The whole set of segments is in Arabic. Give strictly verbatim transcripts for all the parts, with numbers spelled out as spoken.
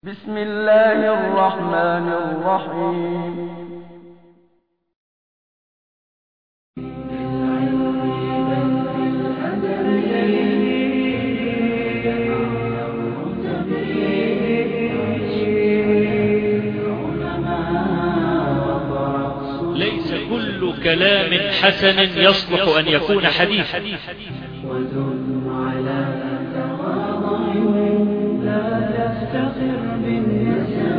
بسم الله الرحمن الرحيم. ليس كل كلام حسن يصلح أن يكون حديثا. ودل على تواضع لا تفتخر بالنسب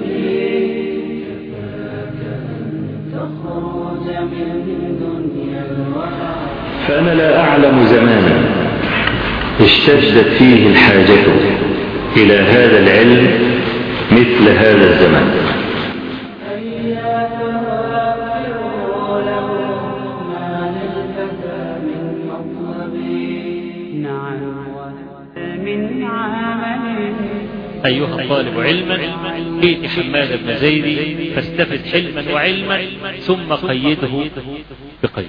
كفاك أن تخرج من دنيا الورى. فأنا لا أعلم زمانا اشتدت فيه الحاجة إلى هذا العلم مثل هذا الزمان. أيها الطالب علما ائت حماد بن زيد فاستفد حلما وعلما ثم قيده بقيد.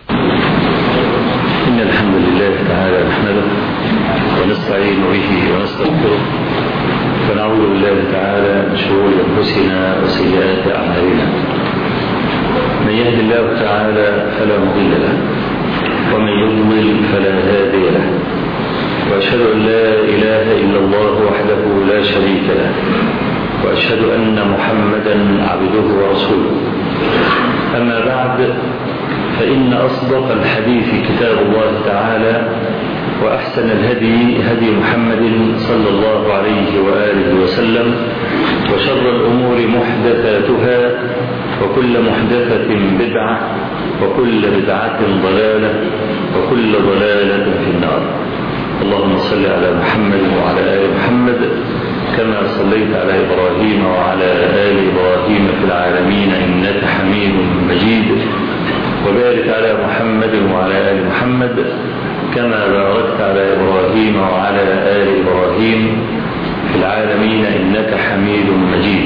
إن الحمد لله تعالى نحمده ونستعين به ونستغفره ونعوذ بالله تعالى من شرور أنفسنا وسيئات أعمالنا. من يهد الله تعالى فلا مضل له ومن يضلل فلا هادي له، وأشهد أن لا إله إلا الله وحده لا شريك له، وأشهد أن محمدا عبده ورسوله. أما بعد، فإن أصدق الحديث كتاب الله تعالى، وأحسن الهدي هدي محمد صلى الله عليه وآله وسلم، وشر الأمور محدثاتها، وكل محدثة بدعة، وكل بدعة ضلالة، وكل ضلالة في النار. اللهم صل على محمد وعلى آل محمد كما صليت على إبراهيم وعلى آل إبراهيم في العالمين إنك حميد مجيد، وبارك على محمد وعلى آل محمد كما باركت على إبراهيم وعلى آل إبراهيم في العالمين إنك حميد مجيد.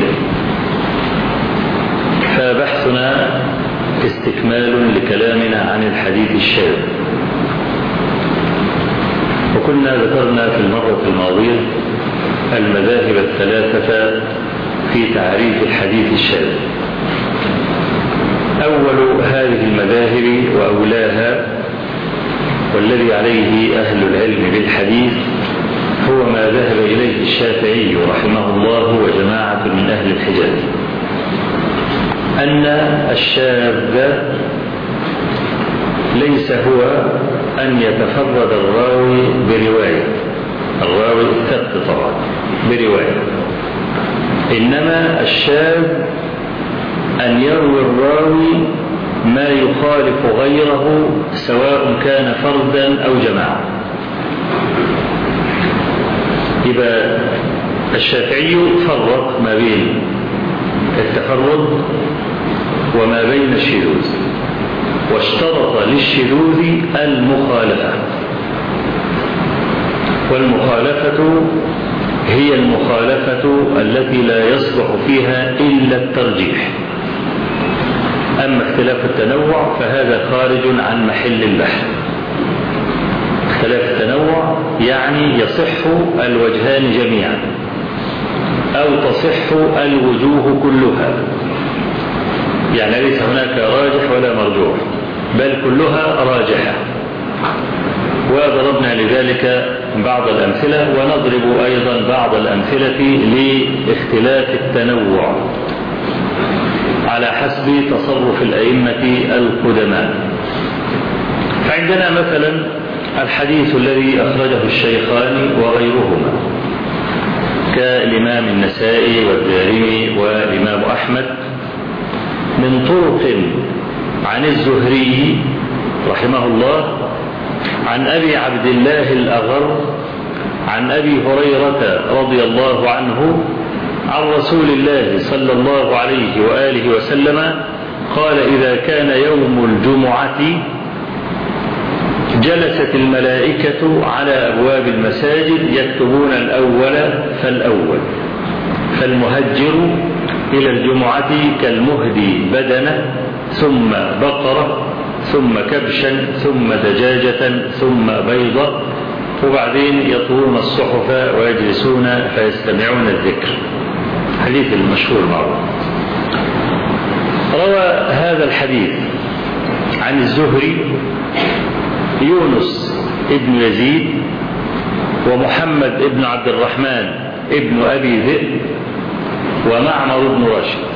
فبحثنا استكمال لكلامنا عن الحديث الشاذ، وكنا ذكرنا في المرة الماضية المذاهب الثلاثة في تعريف الحديث الشاذ. أول هذه المذاهب وأولاها والذي عليه أهل العلم بالحديث هو ما ذهب إليه الشافعي رحمه الله وجماعة من أهل الحجاز، أن الشاذ ليس هو أن يتفرد الراوي برواية، الراوي الثبت طبعا برواية، إنما الشاذ أن يروي الراوي ما يخالف غيره سواء كان فردا أو جماعة. يبقى الشافعي فرق ما بين التفرد وما بين الشذوذ، واشترط للشذوذ المخالفة، والمخالفة هي المخالفة التي لا يصلح فيها إلا الترجيح. أما اختلاف التنوع فهذا خارج عن محل البحث. اختلاف التنوع يعني يصح الوجهان جميعا أو تصح الوجوه كلها، يعني ليس هناك راجح ولا مرجوح، بل كلها راجحة. وضربنا لذلك بعض الأمثلة، ونضرب أيضا بعض الأمثلة لاختلاف التنوع على حسب تصرف الأئمة القدماء. فعندنا مثلا الحديث الذي أخرجه الشيخان وغيرهما كالإمام النسائي والدارمي والإمام أحمد من طرق عن الزهري رحمه الله عن أبي عبد الله الأغر عن أبي هريرة رضي الله عنه عن رسول الله صلى الله عليه وآله وسلم قال: إذا كان يوم الجمعة جلست الملائكة على أبواب المساجد يكتبون الأول فالأول، فالمهجر إلى الجمعة كالمهدي بدنة ثم بقرة ثم كبشا ثم دجاجة ثم بيضة، وبعدين يطوون الصحف ويجلسون فيستمعون الذكر. الحديث المشهور معروف. روى هذا الحديث عن الزهري يونس ابن يزيد ومحمد ابن عبد الرحمن ابن أبي ذئب ومعمر بن راشد.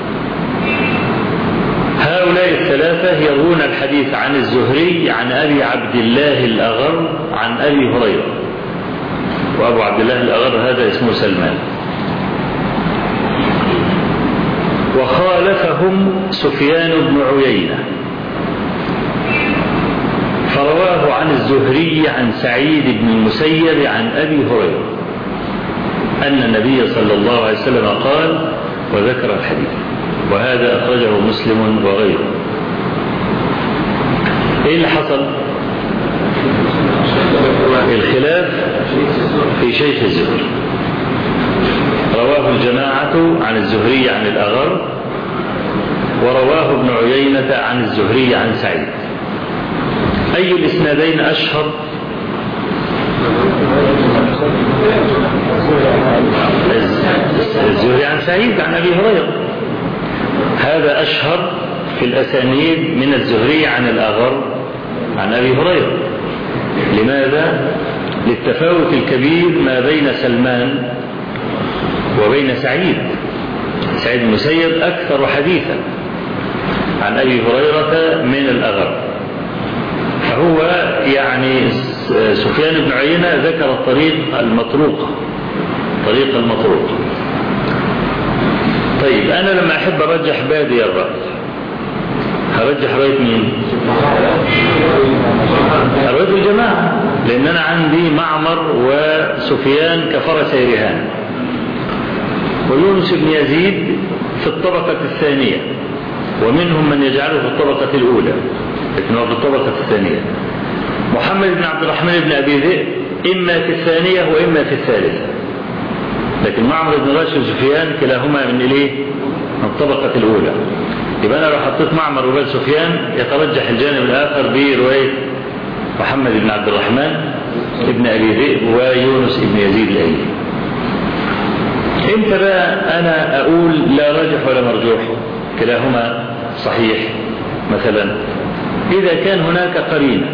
هؤلاء الثلاثة يروون الحديث عن الزهري عن أبي عبد الله الأغر عن أبي هريرة، وأبو عبد الله الأغر هذا اسمه سلمان. وخالفهم سفيان بن عيينة فرواه عن الزهري عن سعيد بن المسيب عن أبي هريرة أن النبي صلى الله عليه وسلم قال وذكر الحديث، وهذا أخرجه مسلم وغيره. إيه اللي حصل؟ الخلاف في شيخ الزهري. رواه الجماعة عن الزهري عن الأغر، ورواه ابن عيينة عن الزهري عن سعيد. أي الإسنادين أشهر؟ الزهري عن سعيد عن أبي هريرة، هذا أشهر في الأسانيد من الزهري عن الأغر عن أبي هريرة. لماذا؟ للتفاوت الكبير ما بين سلمان وبين سعيد. سعيد المسيب أكثر حديثا عن أبي هريرة من الأغر، فهو يعني سفيان بن عيينة ذكر الطريق المطروق، طريق المطروق. طيب أنا لما أحب أرجح بادي الرأي هرجح رأي مين؟ رأي الجماعة، لأن أنا عندي معمر وسفيان كفرسي رهان، ويونس بن يزيد في الطبقة الثانية، ومنهم من يجعله في الطبقة الأولى لكنه في الطبقة الثانية. محمد بن عبد الرحمن بن أبي ذئب إما في الثانية وإما في الثالثة، لكن معمر بن راشد وسفيان كلاهما من إليه من الطبقة الأولى. يبقى أنا لو حطيت معمر وبال سفيان يترجح الجانب الآخر برواية محمد بن عبد الرحمن ابن أبي ذئب ويونس بن يزيد الأيلي. امتى بقى أنا أقول لا راجح ولا مرجوح كلاهما صحيح؟ مثلا إذا كان هناك قرينة،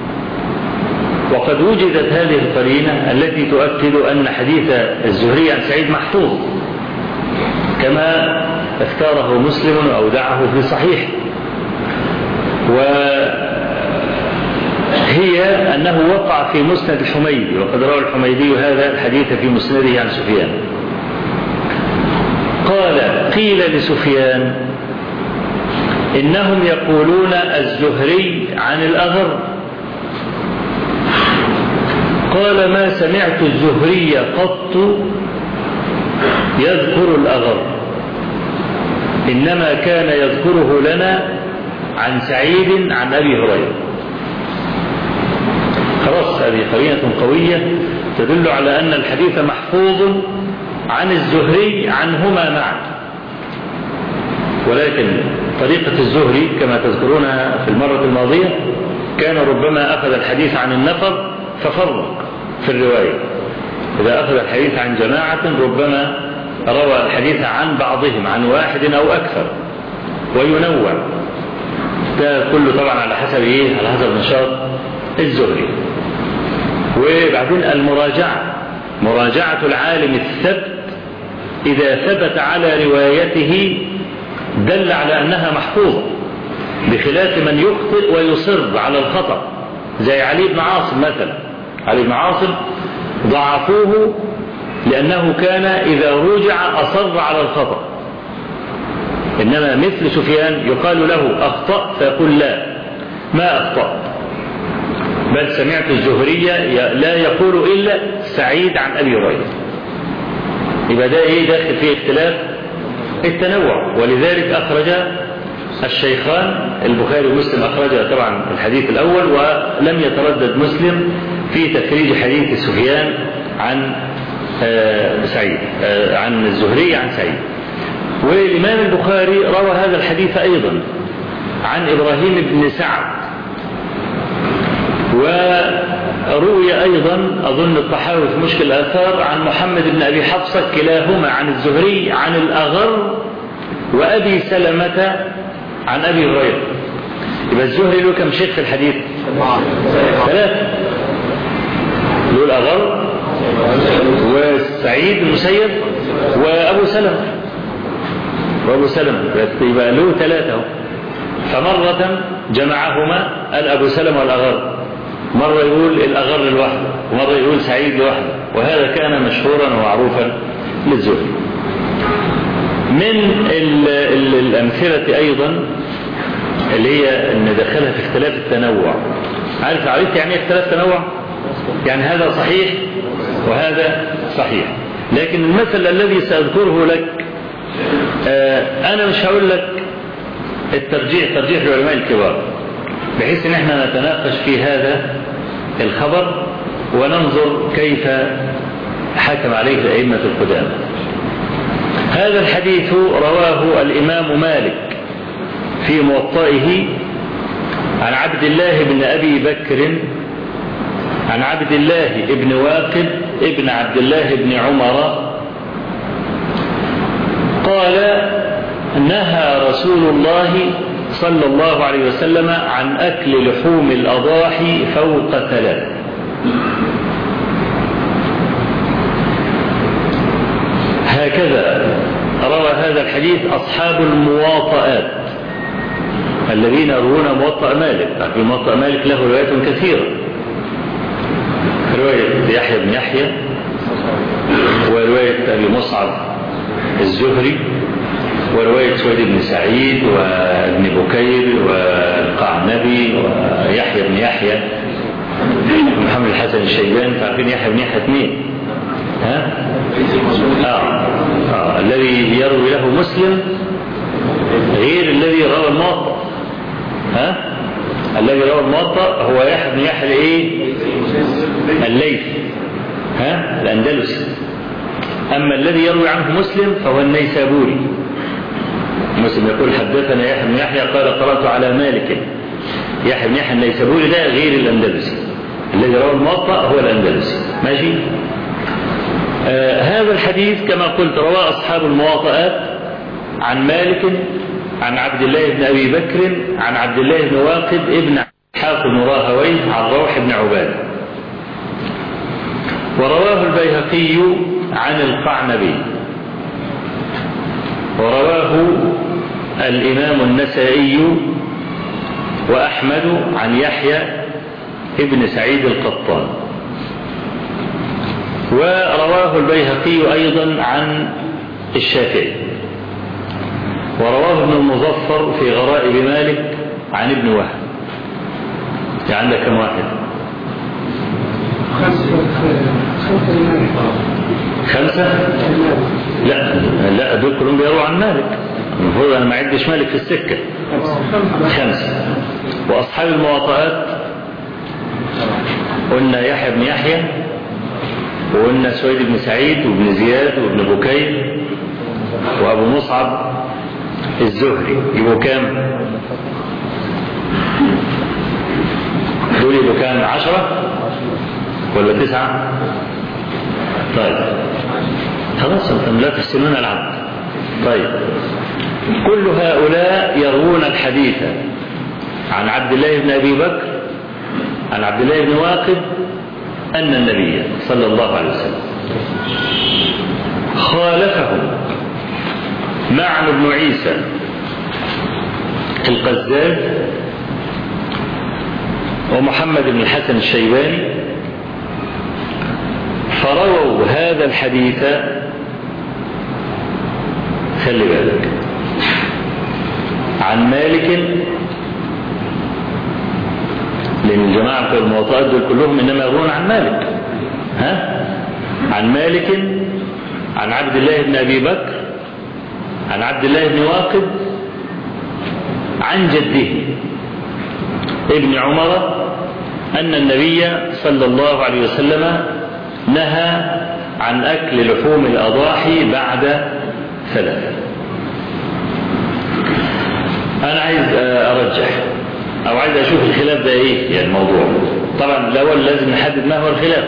وقد وجدت هذه القرينة التي تؤكد أن حديث الزهري عن سعيد محفوظ كما اختاره مسلم أو دعه في صحيح، وهي أنه وقع في مسند الحميدي، وقد روى الحميدي هذا الحديث في مسنده عن سفيان. قال قيل لسفيان إنهم يقولون الزهري عن الأغر، قال ما سمعت الزهري قط يذكر الأغر، إنما كان يذكره لنا عن سعيد عن أبي هريرة. خلاص هذه قرينة قوية تدل على أن الحديث محفوظ عن الزهري عنهما معا. ولكن طريقة الزهري كما تذكرونها في المرة الماضية كان ربما أخذ الحديث عن النفر ففرق في الرواية. إذا أخذ الحديث عن جماعة ربما روى الحديث عن بعضهم عن واحد أو أكثر وينوع. ده كله طبعا على حسب إيه؟ على حسب نشاط الزهري. وبعدين المراجعة، مراجعة العالم الثبت إذا ثبت على روايته دل على أنها محفوظة، بخلاف من يخطئ ويصر على الخطأ زي علي بن عاصم مثلا. علي بن عاصم ضعفوه لأنه كان إذا رجع أصر على الخطأ، إنما مثل سفيان يقال له أخطأ فيقول لا ما أخطأ، بل سمعت الزهري لا يقول إلا سعيد عن أبي هريرة. يبقى ده إيه؟ داخل فيه اختلاف التنوع. ولذلك أخرج الشيخان البخاري ومسلم أخرج طبعا الحديث الأول، ولم يتردد مسلم في تخريج حديث سفيان عن سعيد عن الزهري عن سعيد. والإمام البخاري روى هذا الحديث أيضا عن إبراهيم بن سعد، روي أيضا أظن الطحاوي في مشكل الآثار عن محمد بن أبي حفصة كلاهما عن الزهري عن الأغر وأبي سلمة عن أبي هريرة. يبقى الزهري له كم شيخ في الحديث؟ ثلاثة، له الأغر وسعيد المسيب وأبو سلمة وأبو سلمة، يبقى له ثلاثة. فمرة جمعهما الأبو سلمة والأغر، مرة يقول الأغر لوحده ومرة يقول سعيد لوحده، وهذا كان مشهورا ومعروفا للزهري. من ال ال الأمثلة أيضا اللي هي أن دخلها في اختلاف التنوع. عارف عرفت يعني اختلاف التنوع؟ يعني هذا صحيح وهذا صحيح، لكن المثل الذي سأذكره لك آه أنا مش هقول لك الترجيح ترجيح العلماء الكبار، بحيث ان احنا نتناقش في هذا الخبر وننظر كيف حكم عليه الأئمة القدامى. هذا الحديث رواه الإمام مالك في موطئه عن عبد الله بن أبي بكر عن عبد الله بن واقد ابن عبد الله بن عمر قال: نهى رسول الله صلى الله عليه وسلم عن أكل لحوم الأضاحي فوق ثلاث. هكذا روى هذا الحديث أصحاب المواطئات الذين يروون موطأ مالك. في موطأ مالك له روايات كثيرة، رواية يحيى بن يحيى ورواية أبي مصعب الزهري ورواية سويد بن سعيد وابن بكير والقعنبي ويحيى بن يحيى محمد الحسن الشيباني. تعرفين يحيى بن يحيى اثنين، ها؟ آه. آه. الذي يروي له مسلم غير الذي روى الموطأ. ها؟ الذي روى الموطأ هو يحيى بن يحيى الايه؟ الليثي، ها؟ الأندلسي. أما الذي يروي عنه مسلم فهو النيسابوري. مسلم يقول حدثنا يحيى بن يحيى قال قرأت على مالك. يحيى بن يحيى النيسابوري ده غير الأندلسي، الذي روى الموطأ هو الأندلسي. ماشي؟ آه هذا الحديث كما قلت رواه أصحاب المواطئات عن مالك عن عبد الله بن أبي بكر عن عبد الله بن واقد ابن حاق بن راهويه عن روح بن عبادة. ورواه البيهقي عن القعنبي، ورواه الإمام النسائي وأحمد عن يحيى ابن سعيد القطان. ورواه البيهقي أيضا عن الشافعي، ورواه ابن المظفر في غرائب مالك عن ابن وهب. يعني عندك كم واحد؟ خمسة؟ لا لا دول كلهم بيرووا عن مالك، المفروض أنا ما عدش مالك في السكة. خمسة. وأصحاب المواطئات قلنا يحيى بن يحيى، وقلنا سويد بن سعيد وابن زياد وابن بكير وأبو مصعب الزهري. يبقوا كام؟ دول يبقوا كام؟ عشرة ولا تسعة؟ طيب خلاص أنتم لا تحسنون العبد. طيب كل هؤلاء يروون الحديث عن عبد الله بن أبي بكر عن عبد الله بن واقد أن النبي صلى الله عليه وسلم خالفهم معن بن عيسى القزاز ومحمد بن الحسن الشيباني، فرووا هذا الحديث. خلي بالك عن مالك، لأن الجماعة في المواطئات دول كلهم إنما يروون عن مالك. ها؟ عن مالك عن عبد الله بن أبي بكر عن عبد الله بن واقد عن جده ابن عمر أن النبي صلى الله عليه وسلم نهى عن أكل لحوم الأضاحي بعد ثلاثة. أنا عايز أرجح أو عايز أشوف الخلاف ده إيه يعني الموضوع. طبعا الأول لازم نحدد ما هو الخلاف.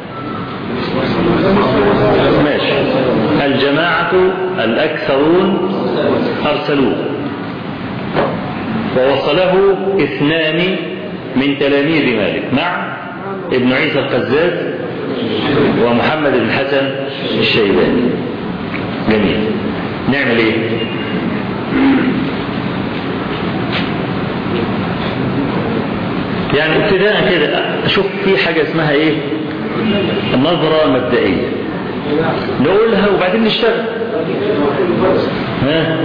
ماشي. الجماعة الأكثرون أرسلوه، ووصله اثنان من تلاميذ مالك مع ابن عيسى القزاز ومحمد بن حسن الشيباني. جميل. نعمل ايه؟ يعني ابتداء كده اشوف في حاجة اسمها ايه؟ النظرة مبدئية نقولها وبعدين نشتغل. ها؟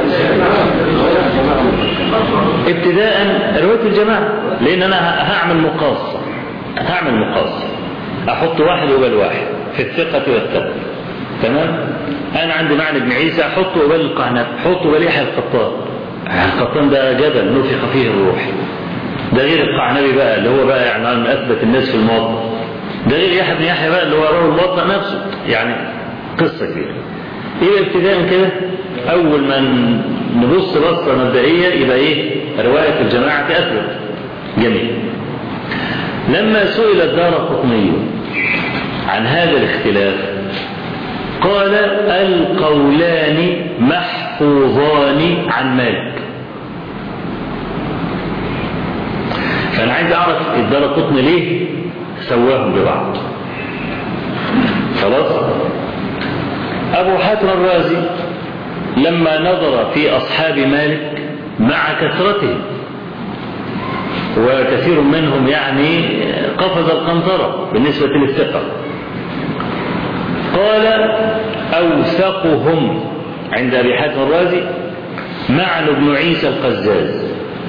ابتداء رواية الجماعة، لان انا هعمل مقاصة هعمل مقاصة احط واحد قبل واحد في الثقة والثقة. تمام. انا عندي معنى ابن عيسى احطه قبل القعنب، احطه قبل يحيى القطان. القطان ده جبل نفخ فيه الروح، ده غير القعنبي بقى اللي هو بقى يعني من اثبت الناس في الموضوع، ده غير يحيى بن يحيى بقى اللي هو رواه الموضوع نفسه. يعني قصة كبيرة. ايه ابتداء كده اول ما نبص بصة مبدئية يبقى ايه؟ رواية الجماعة اثبت. جميل. لما سئل الدارقطني عن هذا الاختلاف قال القولان محفوظان عن مالك. فأنا عايز أعرف الدارقطني ليه سواهم ببعض. خلاص. أبو حاتم الرازي لما نظر في أصحاب مالك مع كثرتهم وكثير منهم يعني قفز القنطرة بالنسبة للثقة، قال أوثقهم عند أبي حاتم الرازي معن بن عيسى القزاز،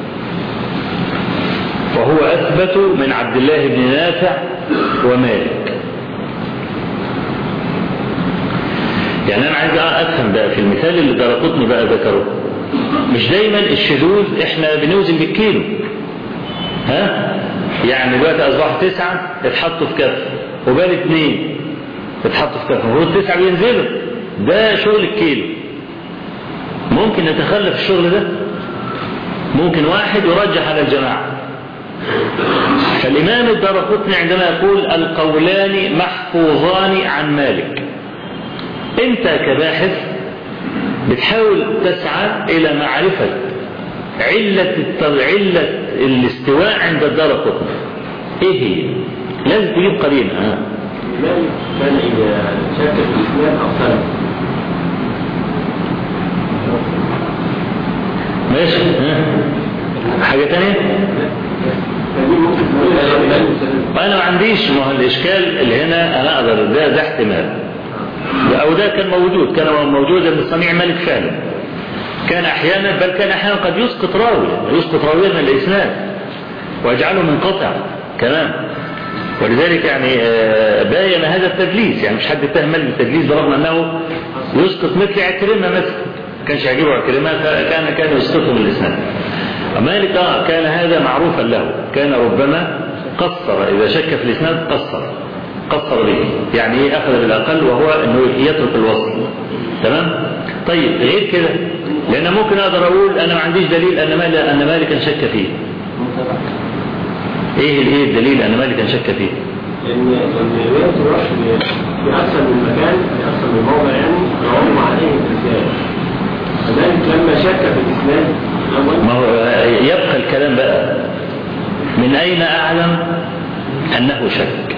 وهو أثبت من عبد الله بن نافع ومالك. يعني أنا عايز أفهم بقى في المثال اللي دارقطني بقى ذكره، مش دايما الشذوذ إحنا بنوزن بالكيلو. ها؟ يعني دلوقتي أصبح تسعة اتحطوا في كف وبال اثنين اتحطوا في كف، المفروض تسعة بينزلوا، ده شغل الكيلو. ممكن نتخلف الشغل ده، ممكن واحد يرجح على الجماعة. فالإمام الدارقطني عندما يقول القولان محفوظان عن مالك، أنت كباحث بتحاول تسعى إلى معرفة علة علة الاستواء عند الدارقطني إيه هي؟ لازم تجيب قرينة. ها؟ مالك كان إذا شك في الإسلام أرسله. ماشي. ها؟ حاجة تانية؟ أنا ما عنديش، ما هو الإشكال اللي هنا أنا أقدر ده ده احتمال، أو ده كان موجود كان موجود من صنيع مالك فعلا. كان أحيانا بل كان أحيانا قد يسقط راوي يسقط راويا من الإسناد ويجعله منقطع كمان. ولذلك يعني باين هذا التدليس، يعني مش حد اتهم مالك بالتدليس برغم أنه يسقط مثل عكرمة مثلا، كانش يعجبه عكرمة فكان كان يسقطه من الإسناد. مالك آه كان هذا معروفا له، كان ربما قصر إذا شك في الإسناد قصر قصر به، يعني ايه أخذ بالأقل وهو أنه يترك الوصل. تمام. طيب غير كده، لأن ممكن أقدر أقول أنا ما عنديش دليل أن مالك أن مالكا شك فيه. إيه الإيه الدليل أن مالكا شك فيه؟ إن رواية الرشد في أكثر من مكان، في أكثر من موضع، يعني يعم عليه الإسلام. فذلك لما شك في الإسلام ما هو يبقى الكلام بقى من أين أعلم أنه شك؟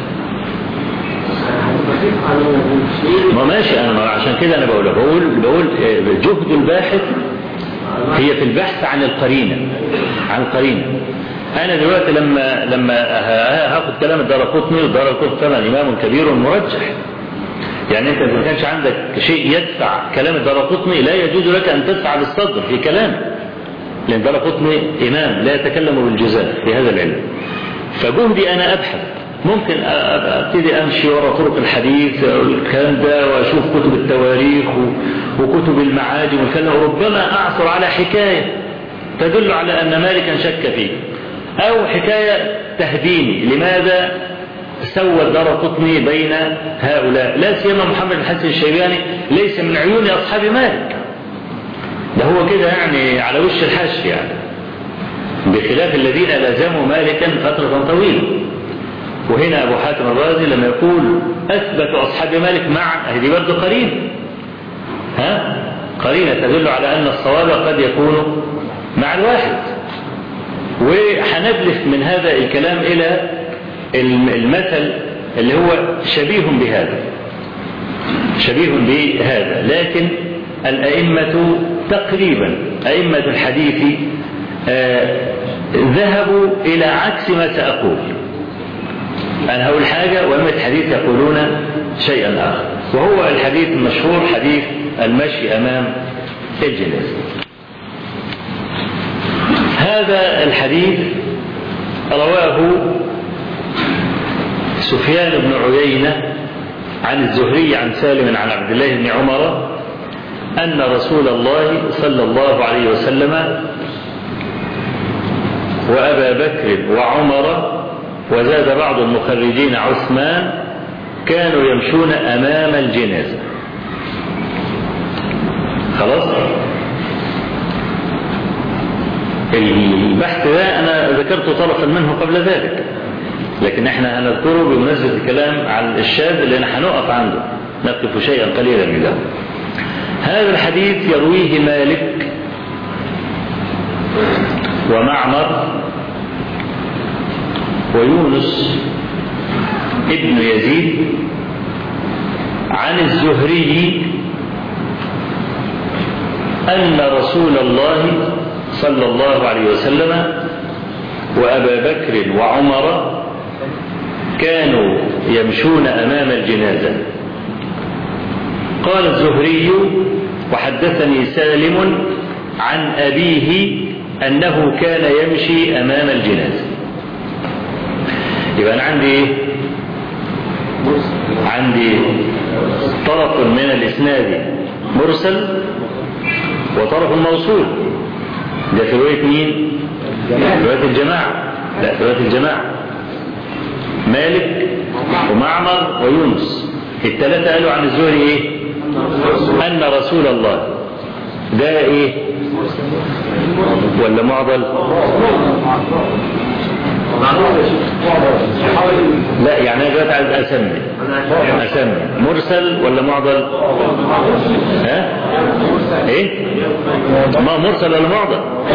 ما ماشي. أنا عشان كده أنا بقول بقول بقول جهد الباحث هي في البحث عن القرينة عن القرينة. أنا دلوقتي لما لما هاخد كلام الدارقطني، والدارقطني طبعا إمام كبير مرجح، يعني أنت إذا ما كانش عندك شيء يدفع كلام الدارقطني لا يجوز لك أن تدفع بالصدر في كلام، لأن الدارقطني إمام لا يتكلم بالجزاء في هذا العلم. فجهدي أنا أبحث، ممكن ابتدي امشي وراء طرق الحديث والكلام ده واشوف كتب التواريخ وكتب المعاجم والكلام، وربما اعثر على حكايه تدل على ان مالكا شك فيه، او حكايه تهديني لماذا سوى الدارقطني بين هؤلاء، لا سيما محمد بن حسن الشيباني ليس من عيون اصحاب مالك، ده هو كده يعني على وش الحش، يعني بخلاف الذين لازموا مالكا فتره طويله. وهنا أبو حاتم الرازي لما يقول أثبت أصحاب مالك معا، دي برضه قرينة، ها قرينة تدل على أن الصواب قد يكون مع الواحد. وحنبلف من هذا الكلام إلى المثل اللي هو شبيه بهذا، شبيه بهذا، لكن الأئمة تقريبا أئمة الحديث آه ذهبوا إلى عكس ما سأقول. أنا هقول حاجة وأئمة الحديث يقولون شيئا آخر، وهو الحديث المشهور حديث المشي أمام الجنازة. هذا الحديث رواه سفيان بن عيينة عن الزهري عن سالم عن عبد الله بن عمر أن رسول الله صلى الله عليه وسلم وأبا بكر وعمر وزاد بعض المخرجين عثمان كانوا يمشون أمام الجنازة. خلاص، البحث ده أنا ذكرت طرفا منه قبل ذلك، لكن احنا هنذكره بمناسبة الكلام عن الشاذ لأن هنقف عنده، نقف شيئا قليلا منه. هذا الحديث يرويه مالك ومعمر ويونس ابن يزيد عن الزهري أن رسول الله صلى الله عليه وسلم وأبا بكر وعمر كانوا يمشون أمام الجنازة. قال الزهري وحدثني سالم عن أبيه أنه كان يمشي أمام الجنازة. يبقى أنا عندي عندي طرف من الإسناد مرسل وطرف موصول. ده في رواية مين؟ رواية الجماعة. لا، في رواية الجماعة مالك ومعمر ويونس الثلاثة قالوا عن الزهري ايه؟ أن رسول الله. ده ايه؟ ولا معضل؟ لا، يعني انا دلوقتي عايز اسمي اسمي مرسل ولا معضل؟ ها؟ ايه؟ ما مرسل ولا معضل؟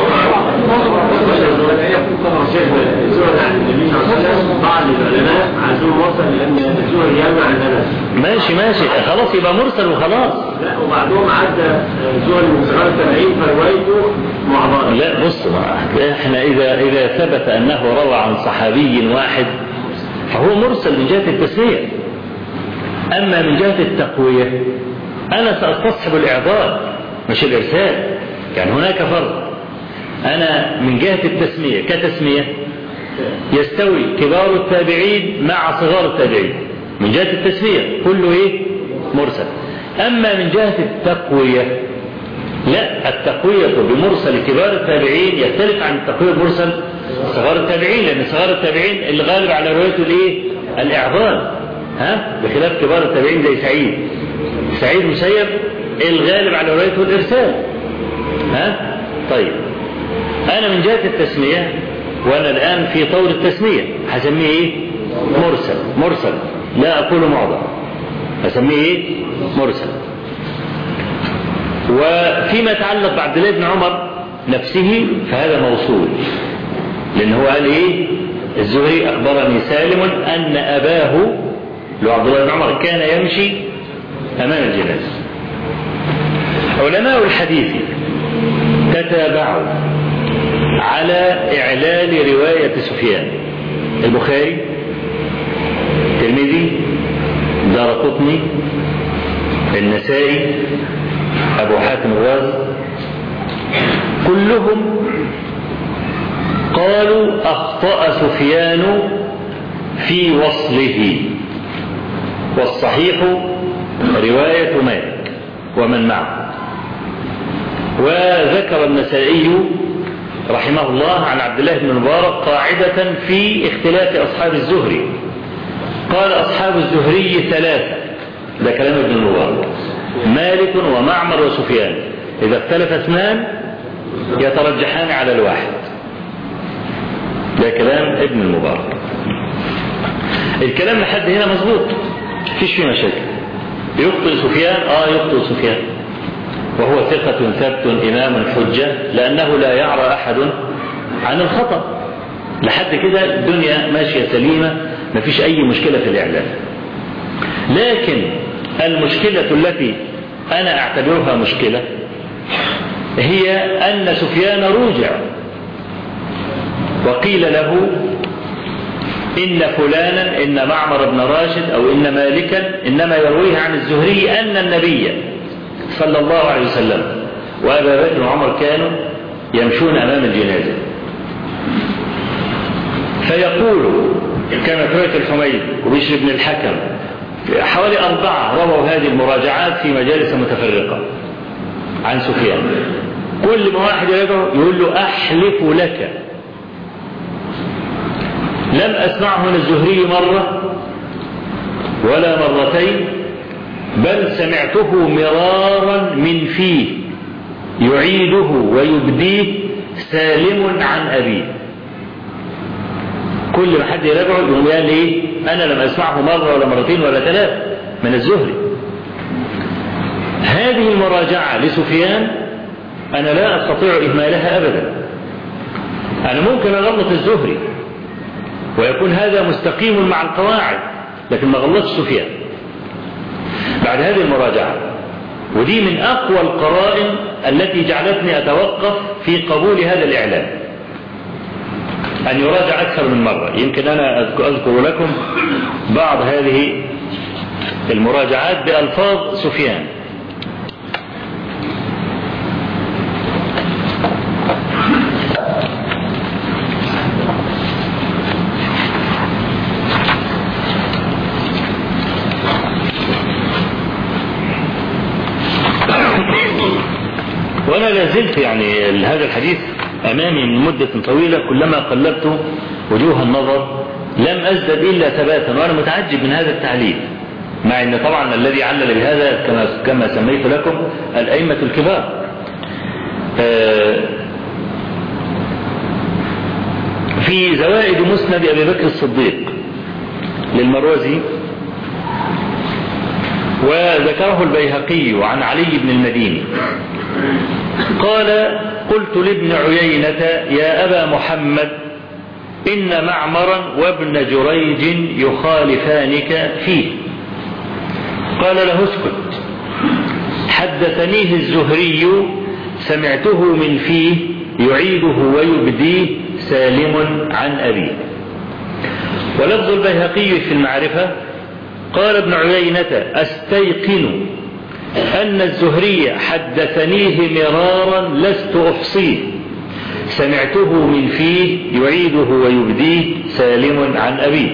بعض العلماء عايزين مرسل لان الزهري يجمع الناس. ماشي ماشي خلاص، يبقى مرسل وخلاص. لا، وبعدهم عدى الزهري من صغار التابعين فروايته معضل. لا بص، احنا اذا اذا ثبت انه روى عن صحابي واحد فهو مرسل من جهة التسمية. أما من جهة التقوية أنا سأستصحب الإعضال مش الإرسال. يعني هناك فرق. أنا من جهة التسمية كتسمية يستوي كبار التابعين مع صغار التابعين من جهة التسمية كله إيه؟ مرسل. أما من جهة التقوية لا، التقوية بمرسل كبار التابعين يختلف عن التقوية بمرسل صغار التابعين، لأن صغار التابعين اللي غالب على روايته الايه؟ الإعضال، ها؟ بخلاف كبار التابعين زي سعيد سعيد مسيب الغالب على روايته الإرسال، ها؟ طيب أنا من جهة التسمية وأنا الآن في طور التسمية هسميه إيه؟ مرسل. مرسل لا أقول معضل، هسميه إيه؟ مرسل. وفيما يتعلق بعبد الله بن عمر نفسه فهذا موصول، لأن هو قال إيه؟ الزهري أخبرني سالم أن أباه لو عبد الله بن عمر كان يمشي أمام الجنازة. علماء الحديث تتابعوا على إعلال رواية سفيان. البخاري، الترمذي، دارقطني، النسائي، أبو حاتم الرازي، كلهم قالوا أخطأ سفيان في وصله، والصحيح رواية مالك ومن معه. وذكر النسائي رحمه الله عن عبد الله بن المبارك قاعدة في اختلاف أصحاب الزهري. قال أصحاب الزهري ثلاثة، ده كلام ابن المبارك، مالك ومعمر وسفيان، إذا اختلف اثنان يترجحان على الواحد. ده كلام ابن المبارك. الكلام لحد هنا مظبوط، مفيش فيه مشاكل. يخطئ سفيان، اه يخطئ سفيان، وهو ثقة ثبت إمام حجة، لأنه لا يعرى أحد عن الخطأ. لحد كده الدنيا ماشية سليمة، مفيش أي مشكلة في الإعلام. لكن المشكلة التي أنا أعتبرها مشكلة هي أن سفيان روجع، وقيل له إن فلانا إن معمر بن راشد أو إن مالكا إنما يرويه عن الزهري أن النبي صلى الله عليه وسلم وأبا بكر وعمر كانوا يمشون أمام الجنازة، فيقول كما في رواية الحميدي وبشر بن الحكم حوالي أربعة رووا هذه المراجعات في مجالس متفرقة عن سفيان، كل ما واحد يدعو يقول له أحلف لك لم أسمعه من الزهري مرة ولا مرتين، بل سمعته مرارا من فيه يعيده ويبديه سالم عن أبيه. كل ما حد يراجعه يقول قال لي أنا لم أسمعه مرة ولا مرتين ولا ثلاث من الزهري. هذه المراجعة لسفيان أنا لا أستطيع إهمالها أبدا. أنا ممكن أغلط الزهري ويكون هذا مستقيم مع القواعد، لكن ما غلطش سفيان بعد هذه المراجعة. ودي من أقوى القرائن التي جعلتني أتوقف في قبول هذا الإعلام، أن يراجع أكثر من مرة. يمكن أنا أذكر لكم بعض هذه المراجعات بألفاظ سفيان. وأنا لازلت يعني هذا الحديث أمامي من مدة طويلة، كلما قلبت وجوه النظر لم أزدد إلا ثباتا، وأنا متعجب من هذا التعليل، مع أن طبعا الذي علل بهذا كما, كما سميت لكم الأئمة الكبار. في زوائد مسند أبي بكر الصديق للمروزي، وذكره البيهقي عن علي بن المديني قال: قلت لابن عيينة يا أبا محمد إن معمرا وابن جريج يخالفانك فيه. قال له: اسكت، حدثنيه الزهري سمعته من فيه يعيده ويبديه سالم عن أبيه. ولفظ البيهقي في المعرفة قال ابن عيينة: أستيقن أن الزهري حدثنيه مرارا لست أحصيه، سمعته من فيه يعيده ويبديه سالم عن أبيه.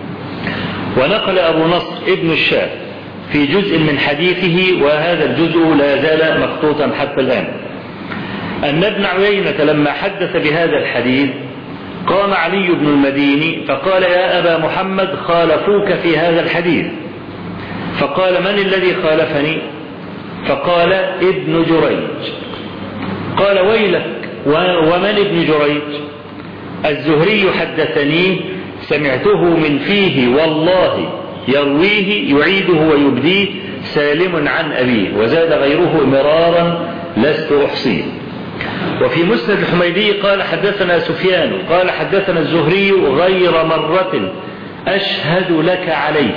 ونقل أبو نصر ابن الشاب في جزء من حديثه، وهذا الجزء لا زال مخطوطا حتى الآن، أن ابن عيينة لما حدث بهذا الحديث قام علي بن المديني فقال: يا أبا محمد خالفوك في هذا الحديث. فقال: من الذي خالفني؟ فقال: ابن جريج. قال: ويلك، ومن ابن جريج؟ الزهري حدثني سمعته من فيه والله يرويه يعيده ويبديه سالم عن أبيه. وزاد غيره مرارا لست أحصيه. وفي مسند الحميدي قال: حدثنا سفيان قال حدثنا الزهري غير مرة أشهد لك عليه،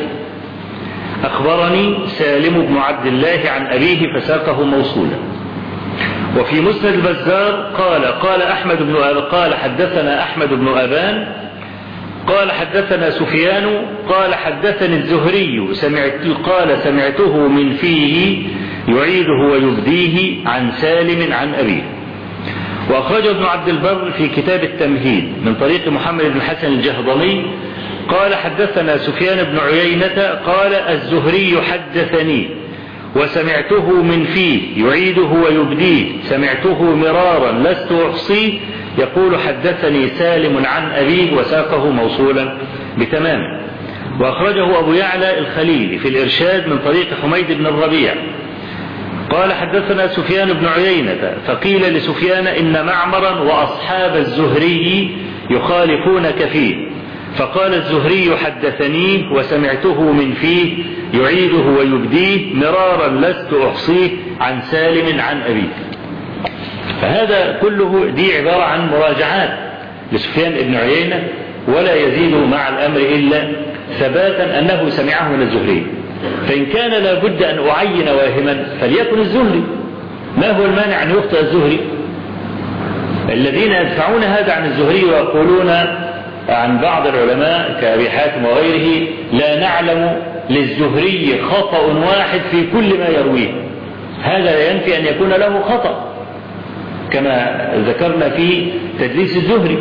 أخبرني سالم بن عبد الله عن أبيه فساقه موصولا. وفي مسند البزار قال قال أحمد بن أبان قال حدثنا أحمد بن أبان قال حدثنا سفيان قال حدثني الزهري سمعت قال سمعته من فيه يعيده ويبديه عن سالم عن أبيه. وأخرج ابن عبد البر في كتاب التمهيد من طريق محمد بن حسن الجهضمي قال حدثنا سفيان بن عيينة قال الزهري حدثني وسمعته من فيه يعيده ويبديه سمعته مرارا لست أحصيه يقول حدثني سالم عن أبيه وساقه موصولا بتمام. وأخرجه أبو يعلى الخليلي في الإرشاد من طريق حميد بن الربيع قال حدثنا سفيان بن عيينة فقيل لسفيان إن معمرا وأصحاب الزهري يخالفونك فيه، فقال الزهري حدثنيه وسمعته من فيه يعيده ويبديه مرارا لست أحصيه عن سالم عن أبيه. فهذا كله دي عبارة عن مراجعات لسفيان بن عيينة، ولا يزيد مع الأمر إلا ثباتا أنه سمعه من الزهري. فإن كان لابد أن أعين واهما فليكن الزهري. ما هو المانع أن يخطئ الزهري؟ الذين يدفعون هذا عن الزهري ويقولون عن بعض العلماء كأبي حاتم وغيره لا نعلم للزهري خطأ واحد في كل ما يرويه، هذا لا ينفي أن يكون له خطأ، كما ذكرنا في تدليس الزهري.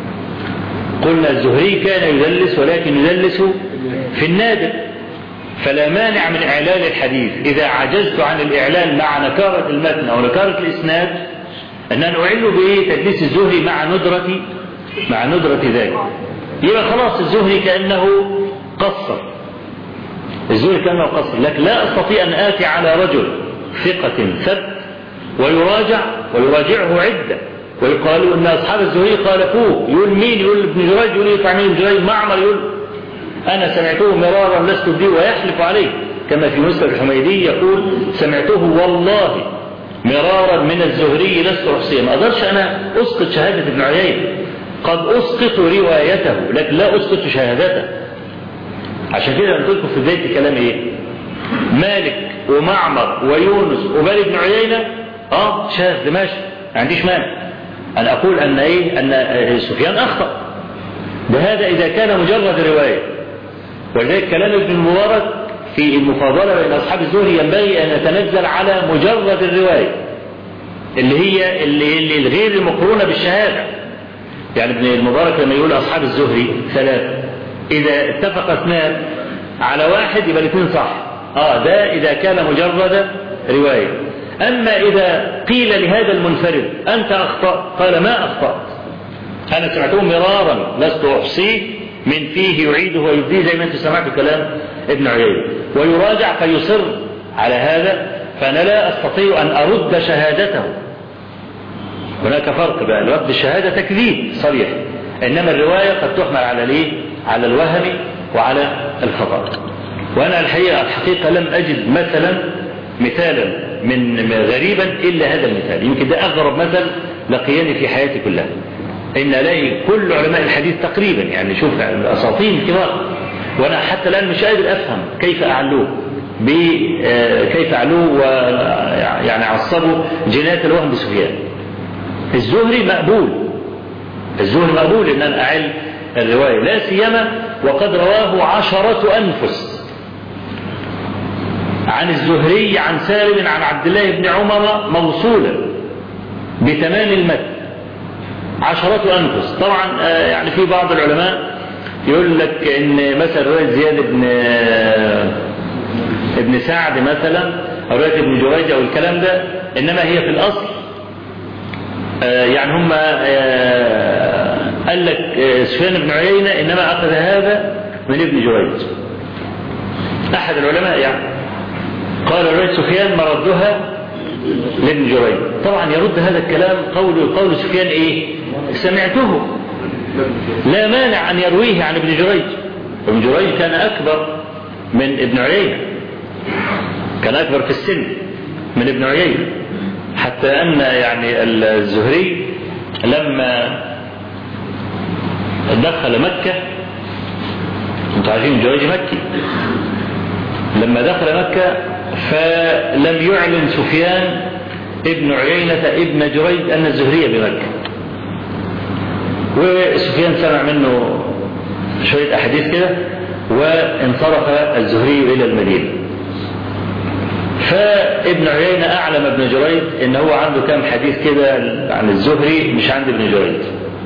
قلنا الزهري كان يدلس ولكن يدلس في النادر، فلا مانع من إعلال الحديث إذا عجزت عن الإعلال مع نكارة المتن أو نكارة الإسناد أن أعله بتدليس الزهري مع ندرة مع ندرة ذلك. يبقى خلاص الزهري كأنه قصر، الزهري كأنه قصر، لكن لا أستطيع أن آتي على رجل ثقة ثبت ويراجع ويراجعه عدة ويقال أن أصحاب الزهري خالفوه، يقول مين؟ يقول ابن جريج، يقول يطلع مين ابن جريج؟ معمر يقول أنا سمعته مرارا لست به ويحلف عليه، كما في مسند الحميدي يقول سمعته والله مرارا من الزهري لست أحصيه. ما أقدرش أنا أسقط شهادة ابن عيينة، قد أسقط روايته لكن لا أسقط شهادته. عشان كده قلت لكم في بداية الكلام إيه؟ مالك ومعمر ويونس وبال ابن عيينة اه شاذ ماشي، ما عنديش مانع أن أقول أن إيه أن سفيان أخطأ، بهذا إذا كان مجرد رواية. ولذلك كلام ابن المبارك في المفاضلة بين أصحاب الزهري ينبغي أن يتنزل على مجرد الرواية اللي هي اللي, اللي الغير المقرونة بالشهادة. يعني ابن المبارك لما يقول أصحاب الزهري ثلاثة، إذا اتفق اثنان على واحد يبقى الاثنين صح، آه ده إذا كان مجرد رواية. أما إذا قيل لهذا المنفرد أنت أخطأ، قال ما أخطأت، أنا سمعته مرارا لست أحصيه من فيه يعيده ويبديه، زي ما أنت سمعت كلام ابن عيينة، ويراجع فيصر على هذا، فأنا لا أستطيع أن أرد شهادته. هناك فرق بقى، رد الشهادة تكذيب صريح، إنما الرواية قد تحمل على ليه؟ على الوهم وعلى الخطأ. وأنا الحقيقة الحقيقة لم أجد مثلا مثالا من غريبا إلا هذا المثال، يمكن ده أغرب مثل لقياني في حياتي كلها. إن ألاقي كل علماء الحديث تقريبا، يعني شوف الأساطين الكبار، وأنا حتى الآن مش قادر أفهم كيف أعلوه كيف أعلوه ويعني عصبوا جنات الوهم بسفيان. الزهري مقبول، الزهري مقبول إن أنا أعل الرواية، لا سيما وقد رواه عشرة أنفس عن الزهري عن سالم عن عبد الله بن عمر موصولا بتمام المتن، عشرة أنفس. طبعا يعني في بعض العلماء يقول لك ان مثلا رواية زياد بن ابن سعد مثلا او رواية ابن جريج او الكلام ده انما هي في الاصل يعني هم قال لك سفيان بن عيينة انما اخذ هذا من ابن جريج، احد العلماء يعني قال رواية سفيان مردها لابن جريج. طبعا يرد هذا الكلام قول قول سفيان ايه؟ سمعته، لا مانع ان يرويه عن ابن جريج. ابن جريج كان اكبر من ابن عيينة، كان اكبر في السن من ابن عيينة، حتى ان يعني الزهري لما دخل مكة، انتوا عارفين ابن جريج مكي، لما دخل مكة فلم يعلن سفيان ابن عيينة ابن جريج أن الزهري بمكة، وسفيان سمع منه شوية أحاديث كده وانصرف الزهري إلى المدينة. فابن عيينة أعلم ابن جريج إن هو عنده كام حديث كده عن الزهري مش عند ابن جريج،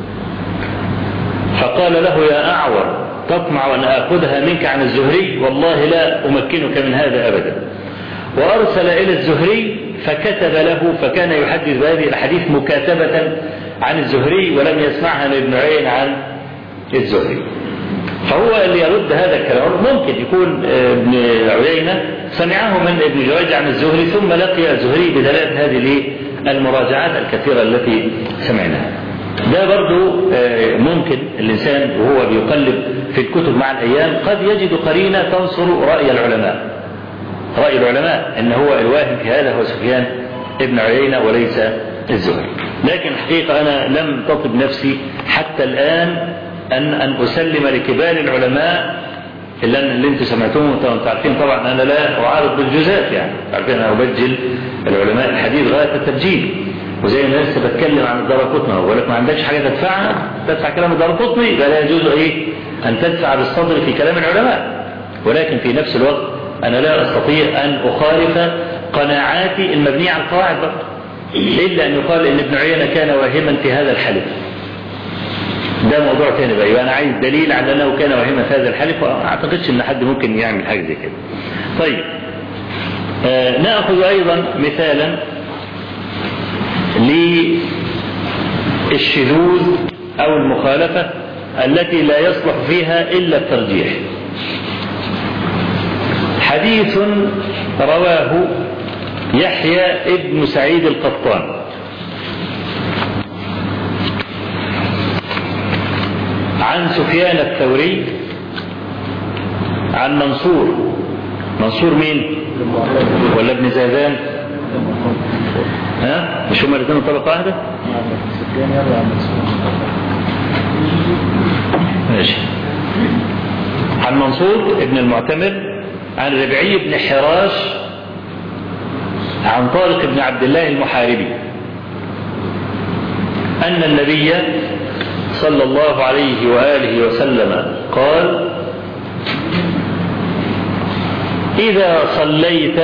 فقال له يا أعور تطمع أن أخذها منك عن الزهري؟ والله لا أمكنك من هذا أبدا. وأرسل إلى الزهري فكتب له، فكان يحدث بهذه الحديث مكاتبة عن الزهري ولم يسمعها من ابن عيينة عن الزهري. فهو اللي يرد هذا الكلام ممكن يكون ابن عيينة سمعه من ابن جريج عن الزهري ثم لقي الزهري بدلالة هذه المراجعات الكثيرة التي سمعناها. ده برضو ممكن الإنسان وهو بيقلب في الكتب مع الأيام قد يجد قرينة تنصر رأي العلماء، رأي العلماء إن هو الواهم في هذا هو سفيان ابن عيينة وليس الزهري. لكن الحقيقة أنا لم تطب نفسي حتى الآن أن أن أسلم لكبار العلماء اللي, اللي انتم سمعتوهم وانتم عارفين. طبعا أنا لا أعارض بالجزات، يعني عارفين أنا أبجل العلماء الحديث غاية التبجيل. وزي ما لسه بتكلم عن الدارقطني وأقول لك ما عندكش حاجة تدفعها تدفع كلام الدارقطني، فلا يجوز إيه أن تدفع بالصدر في كلام العلماء. ولكن في نفس الوقت أنا لا أستطيع أن أخالف قناعاتي المبنية على القواعد برضه، إلا أن يقال إن ابن عيينة كان واهما في هذا الحلف. ده موضوع ثاني بقى، يبقى أنا عايز دليل على أنه كان واهما في هذا الحلف، وما أعتقدش أن حد ممكن يعمل حاجة زي كده. طيب آه نأخذ أيضا مثالا للشذوذ أو المخالفة التي لا يصلح فيها إلا الترجيح. حديث رواه يحيى ابن سعيد القطان عن سفيان الثوري عن منصور. منصور مين؟ ولا ابن زاذان؟ ها؟ مش هما الاثنين طبقة واحدة؟ ماشي. عن منصور ابن المعتمر عن ربعي بن حراش عن طارق بن عبد الله المحاربي أن النبي صلى الله عليه وآله وسلم قال: إذا صليت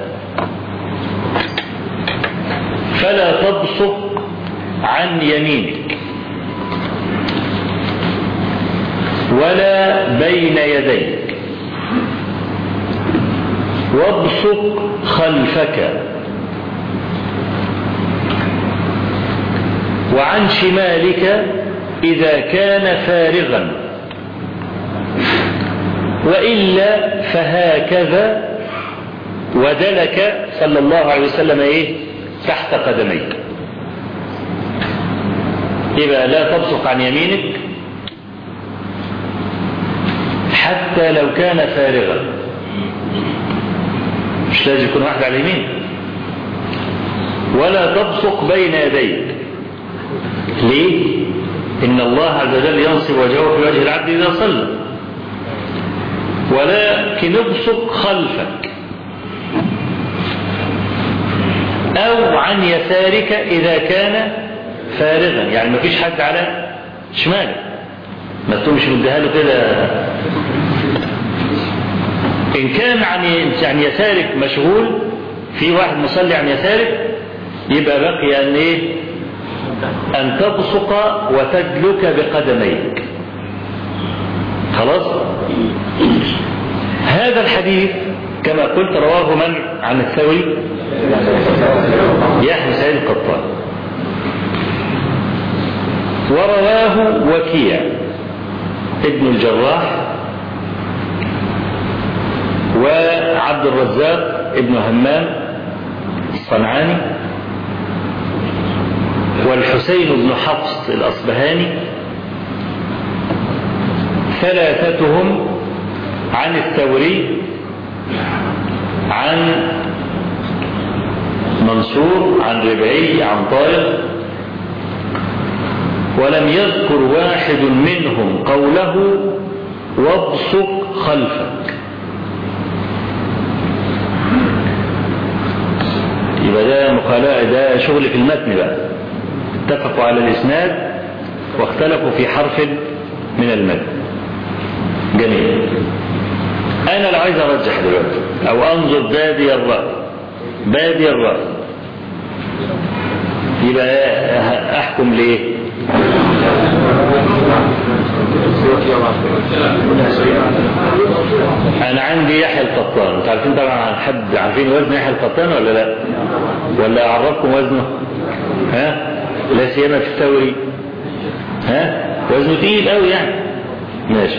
فلا تبصق عن يمينك ولا بين يديك، وابصق خلفك، وعن شمالك إذا كان فارغا، وإلا فهكذا، ودلك صلى الله عليه وسلم إيه تحت قدميك. يبقى لا تبصق عن يمينك حتى لو كان فارغا، مش لازم يكون واحد على اليمين، ولا تبصق بين يديك. ليه؟ إن الله عز وجل ينصب وجهه في وجه العبد إذا صلى. ولكن ابصق خلفك أو عن يسارك إذا كان فارغا، يعني ما فيش حد على شمالك، ما تقومش مديها له كده. إن كان عن يسارك مشغول، في واحد مصلي عن يسارك، يبقى بقي أن إيه؟ أن تبصق وتدلك بقدميك. خلاص؟ هذا الحديث كما قلت رواه من عن الثوري؟ يحيى سعيد القطان. ورواه وكيع ابن الجراح وعبد الرزاق ابن همام الصنعاني والحسين بن حفص الأصبهاني، ثلاثتهم عن الثوري عن منصور عن ربعي عن طارق، ولم يذكر واحد منهم قوله وابصق خلفك. يبقى ده مخالفة، ده شغل في المتن بقى. اتفقوا على الإسناد واختلفوا في حرف من المتن. جميل. أنا لو عايز أرجح دلوقتي أو أنظر بادي الرأي بادي الرأي يبقى أحكم ليه؟ أنا عندي يحيى القطان. أنتوا عارفين طبعا عن حد عارفين وزن يحيى القطان ولا لا؟ ولا أعرفكم وزنه؟ ها؟ لا سيما في الثوري. ها؟ وزنه تقيل قوي يعني. ماشي.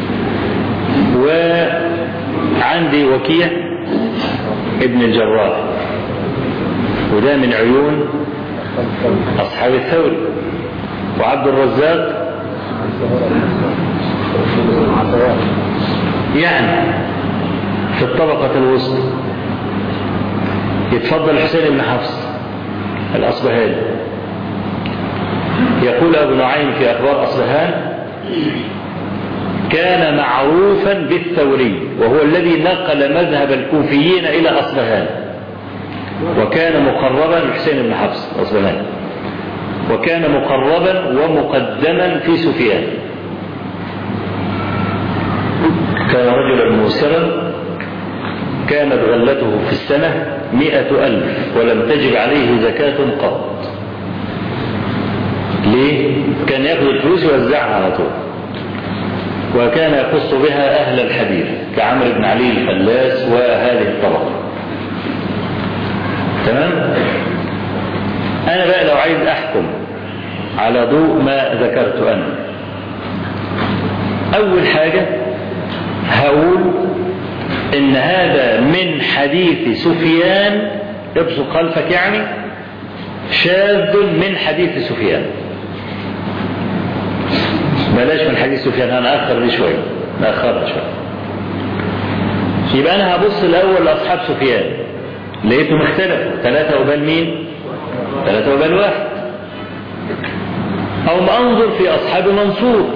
وعندي وكيع ابن الجراح، وده من عيون أصحاب الثوري. وعبد الرزاق يعني في الطبقة الوسطى. يتفضل حسين بن حفص الأصبهاني. يقول أبو نعيم في أخبار أصبهان: كان معروفا بالثوري، وهو الذي نقل مذهب الكوفيين إلى أصبهان، وكان مقربا حسين بن حفص الأصبهاني، وكان مقربا ومقدما في سفيان. كان رجلا موسرا، كانت غلته في السنة مئة ألف ولم تجب عليه زكاة قط. ليه؟ كان يأخذ الفلوس ويوزعها على طول، وكان يخص بها أهل الحديث كعمرو بن علي الفلاس وهذه الطبقة. تمام؟ أنا بقى لو عايز أحكم على ضوء ما ذكرت أنا، أول حاجة هقول إن هذا من حديث سفيان، ابصق خلفك يعني، شاذ من حديث سفيان. بلاش من حديث سفيان، هنأخر دي شوية، نأخرها شوية. يبقى أنا هبص الأول لأصحاب سفيان، لقيته مختلف، ثلاثة وبال مين؟ ثلاثة وبال واحد. أو ما أنظر في أصحاب منصور،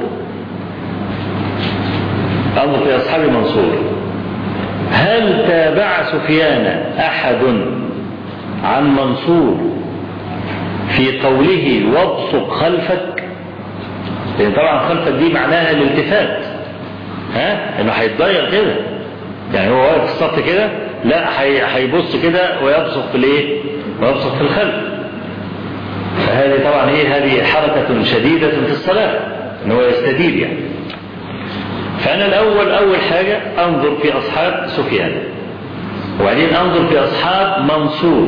أنظر في أصحاب منصور، هل تابع سفيان أحد عن منصور في قوله وابصق خلفك؟ لأن طبعا خلفك دي معناها الالتفات، ها؟ إنه هيتضيق كده، يعني هو واقف في الصف كده، لا هيبص كده ويبصق في الايه؟ ويبصق في الخلف. فهذه طبعا ايه؟ هذه حركة شديدة في الصلاة، إن هو يستدير يعني. فأنا الأول أول حاجة أنظر في أصحاب سفيان، وبعدين أنظر في أصحاب منصور.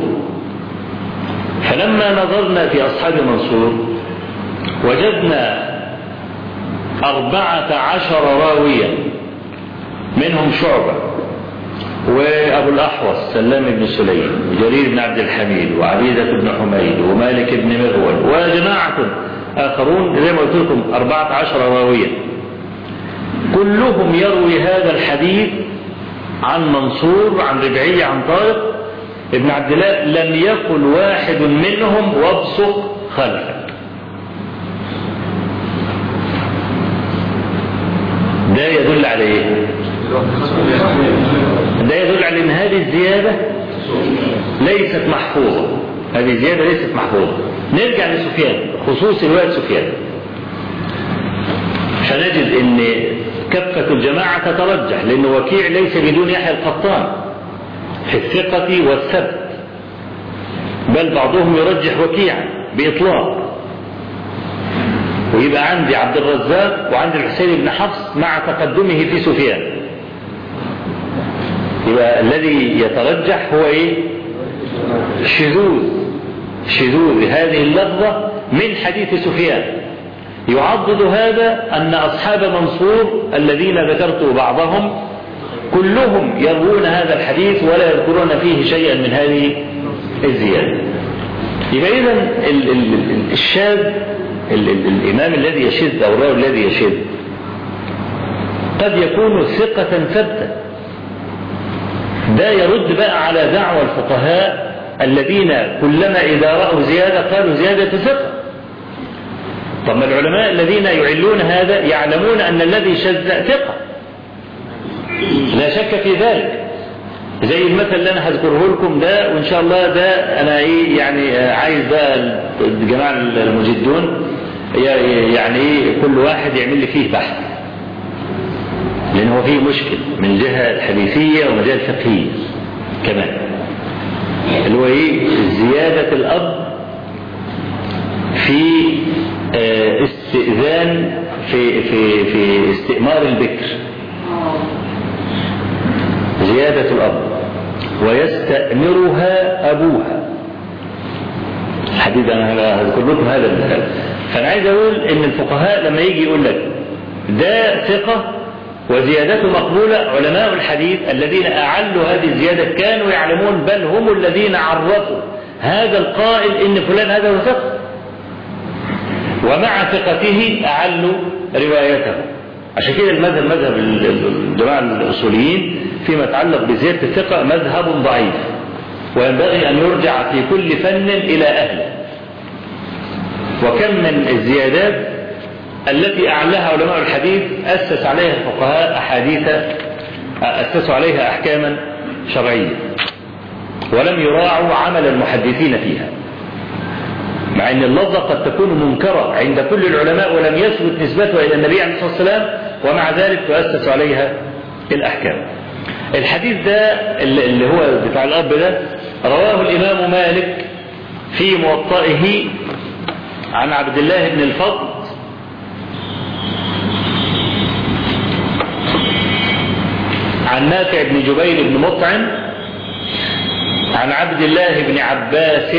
فلما نظرنا في أصحاب منصور وجدنا أربعة عشر راويا، منهم شعبة وأبو الأحوص سلام بن سليم وجرير بن عبد الحميد وعبيدة بن حميد ومالك بن مغول وجماعة آخرون، زي ما قلت لكم أربعة عشر راويا، كلهم يروي هذا الحديث عن منصور عن ربعي عن طارق ابن عبد الله. لم يقل واحد منهم وابصق خلفك. ده يدل على ايه؟ ده يدل على ان هذه الزيادة ليست محفوظة، هذه الزيادة ليست محفوظة. نرجع لسفيان، خصوص رواية سفيان، فنجد ان كفة الجماعة تترجح، لأن وكيع ليس بدون يحيى القطان في الثقة والثبت، بل بعضهم يرجح وكيعا بإطلاق. ويبقى عندي عبد الرزاق وعندي الحسين بن حفص مع تقدمه في سفيان. يبقى الذي يترجح هو ايه؟ شذوذ شذوذ هذه اللفظة من حديث سفيان. يعضد هذا أن أصحاب منصور الذين ذكرت بعضهم كلهم يروون هذا الحديث ولا يذكرون فيه شيئا من هذه الزيادة. يبقى إذن الشاذ، الإمام الذي يشذ أو الراوي الذي يشذ قد يكون ثقة ثبتة. ده يرد بقى على دعوى الفقهاء الذين كلما إذا رأوا زيادة قالوا زيادة ثقة. طب ما العلماء الذين يعلون هذا يعلمون أن الذي شذ ثقة، لا شك في ذلك. زي المثل اللي أنا هذكره لكم ده، وإن شاء الله ده أنا إيه يعني عايز بقى الجماعة المجدون يعني إيه كل واحد يعمل لي فيه بحث، لأن هو فيه مشكل من الجهة الحديثية ومن الجهة الفقهية كمان، اللي هو إيه زيادة الأب في استئذان في في في استئمار البكر، زيادة الأب ويستأمرها أبوها. حديث أنا هذكر لكم هذا المثال. فأنا عايز أقول إن الفقهاء لما يجي يقول لك ده ثقة وزيادته مقبولة، علماء الحديث الذين أعلوا هذه الزيادة كانوا يعلمون، بل هم الذين عرفوا هذا القائل إن فلان هذا هو ثقة. ومع ثقته أعلوا روايته. عشان كده المذهب مذهب الجماعة الأصوليين فيما يتعلق بزيادة الثقة مذهب ضعيف، وينبغي أن يرجع في كل فن إلى أهله. وكم من الزيادات التي أعلاها علماء الحديث أسس عليها الفقهاء أحاديث أسسوا عليها أحكاما شرعية ولم يراعوا عمل المحدثين فيها، مع أن اللفظة قد تكون منكرة عند كل العلماء ولم يثبت نسبتها إلى النبي عليه الصلاة والسلام، ومع ذلك تؤسس عليها الأحكام. الحديث ده اللي هو بتاع الأب ده رواه الإمام مالك في موطئه عن عبد الله بن الفضل عن نافع بن جبير بن مطعم عن عبد الله بن عباس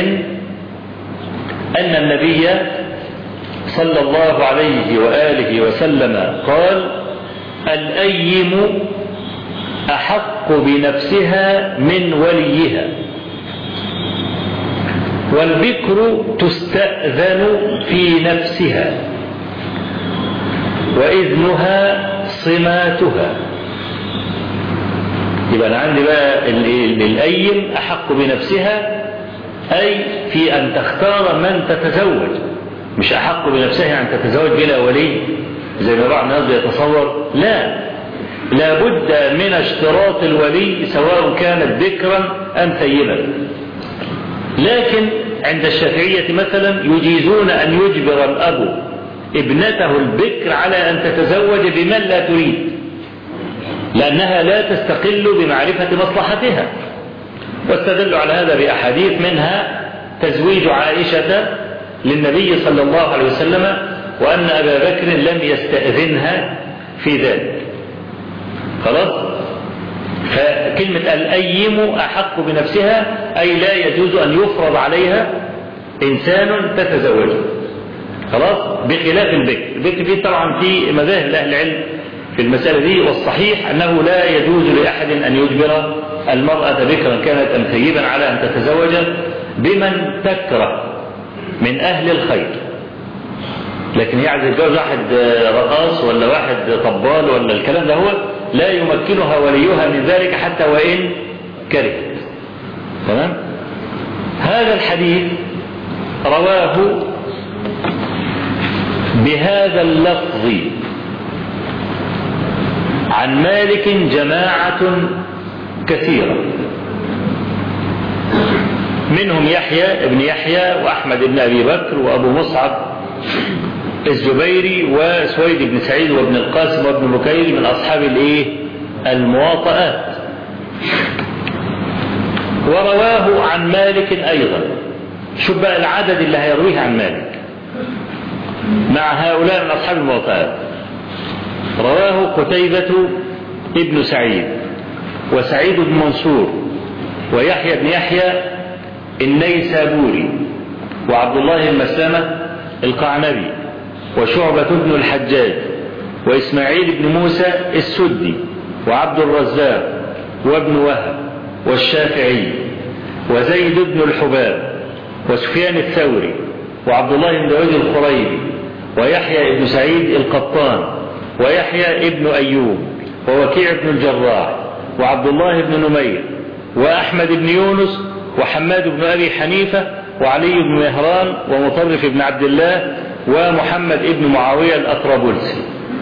أن النبي صلى الله عليه وآله وسلم قال: الأيم أحق بنفسها من وليها، والبكر تستأذن في نفسها، وإذنها صماتها. يبقى أنا عندي بقى الأيم أحق بنفسها، أي في أن تختار من تتزوج، مش أحق بنفسها أن تتزوج بلا ولي زي ما بعض الناس يتصور. لا، لابد من اشتراط الولي سواء كانت ذكرا أم ثيبا. لكن عند الشافعية مثلا يجيزون أن يجبر الأب ابنته البكر على أن تتزوج بمن لا تريد، لأنها لا تستقل بمعرفة مصلحتها، واستدلوا على هذا بأحاديث منها تزويج عائشة للنبي صلى الله عليه وسلم، وأن أبا بكر لم يستأذنها في ذلك. خلاص؟ فكلمة الأيم أحق بنفسها أي لا يجوز أن يفرض عليها إنسان تتزوجه. خلاص؟ بخلاف البكر. البكر فيه طبعا في مذاهب أهل العلم في المسألة دي، والصحيح أنه لا يجوز لأحد أن يجبر المرأة بكرا كانت أم ثيبا على أن تتزوج بمن تكره من أهل الخير. لكن هي عايزة تتجوز واحد رقاص ولا واحد طبال ولا الكلام ده، هو لا يمكنها وليها من ذلك حتى وإن كرهت. تمام؟ هذا الحديث رواه بهذا اللفظ عن مالك جماعة كثيرة، منهم يحيى ابن يحيى وأحمد بن أبي بكر وأبو مصعب الزبيري وسويد بن سعيد وابن القاسم وابن بكير من أصحاب الايه المواطئات. ورواه عن مالك أيضا. شوف بقى العدد اللي هيرويه عن مالك مع هؤلاء من أصحاب المواطئات. رواه قتيبة ابن سعيد وسعيد بن منصور ويحيى بن يحيى النيسابوري وعبد الله المسلمة القعنبي وشعبة بن الحجاج وإسماعيل بن موسى السدي وعبد الرزاق وابن وهب والشافعي وزيد بن الحباب وسفيان الثوري وعبد الله بن داود الخريبي ويحيى بن سعيد القطان ويحيى ابن أيوب ووكيع بن الجراح وعبد الله بن نمير وأحمد بن يونس وحماد بن أبي حنيفة وعلي بن مهران ومطرف بن عبد الله ومحمد بن معاوية الأطرابلسي.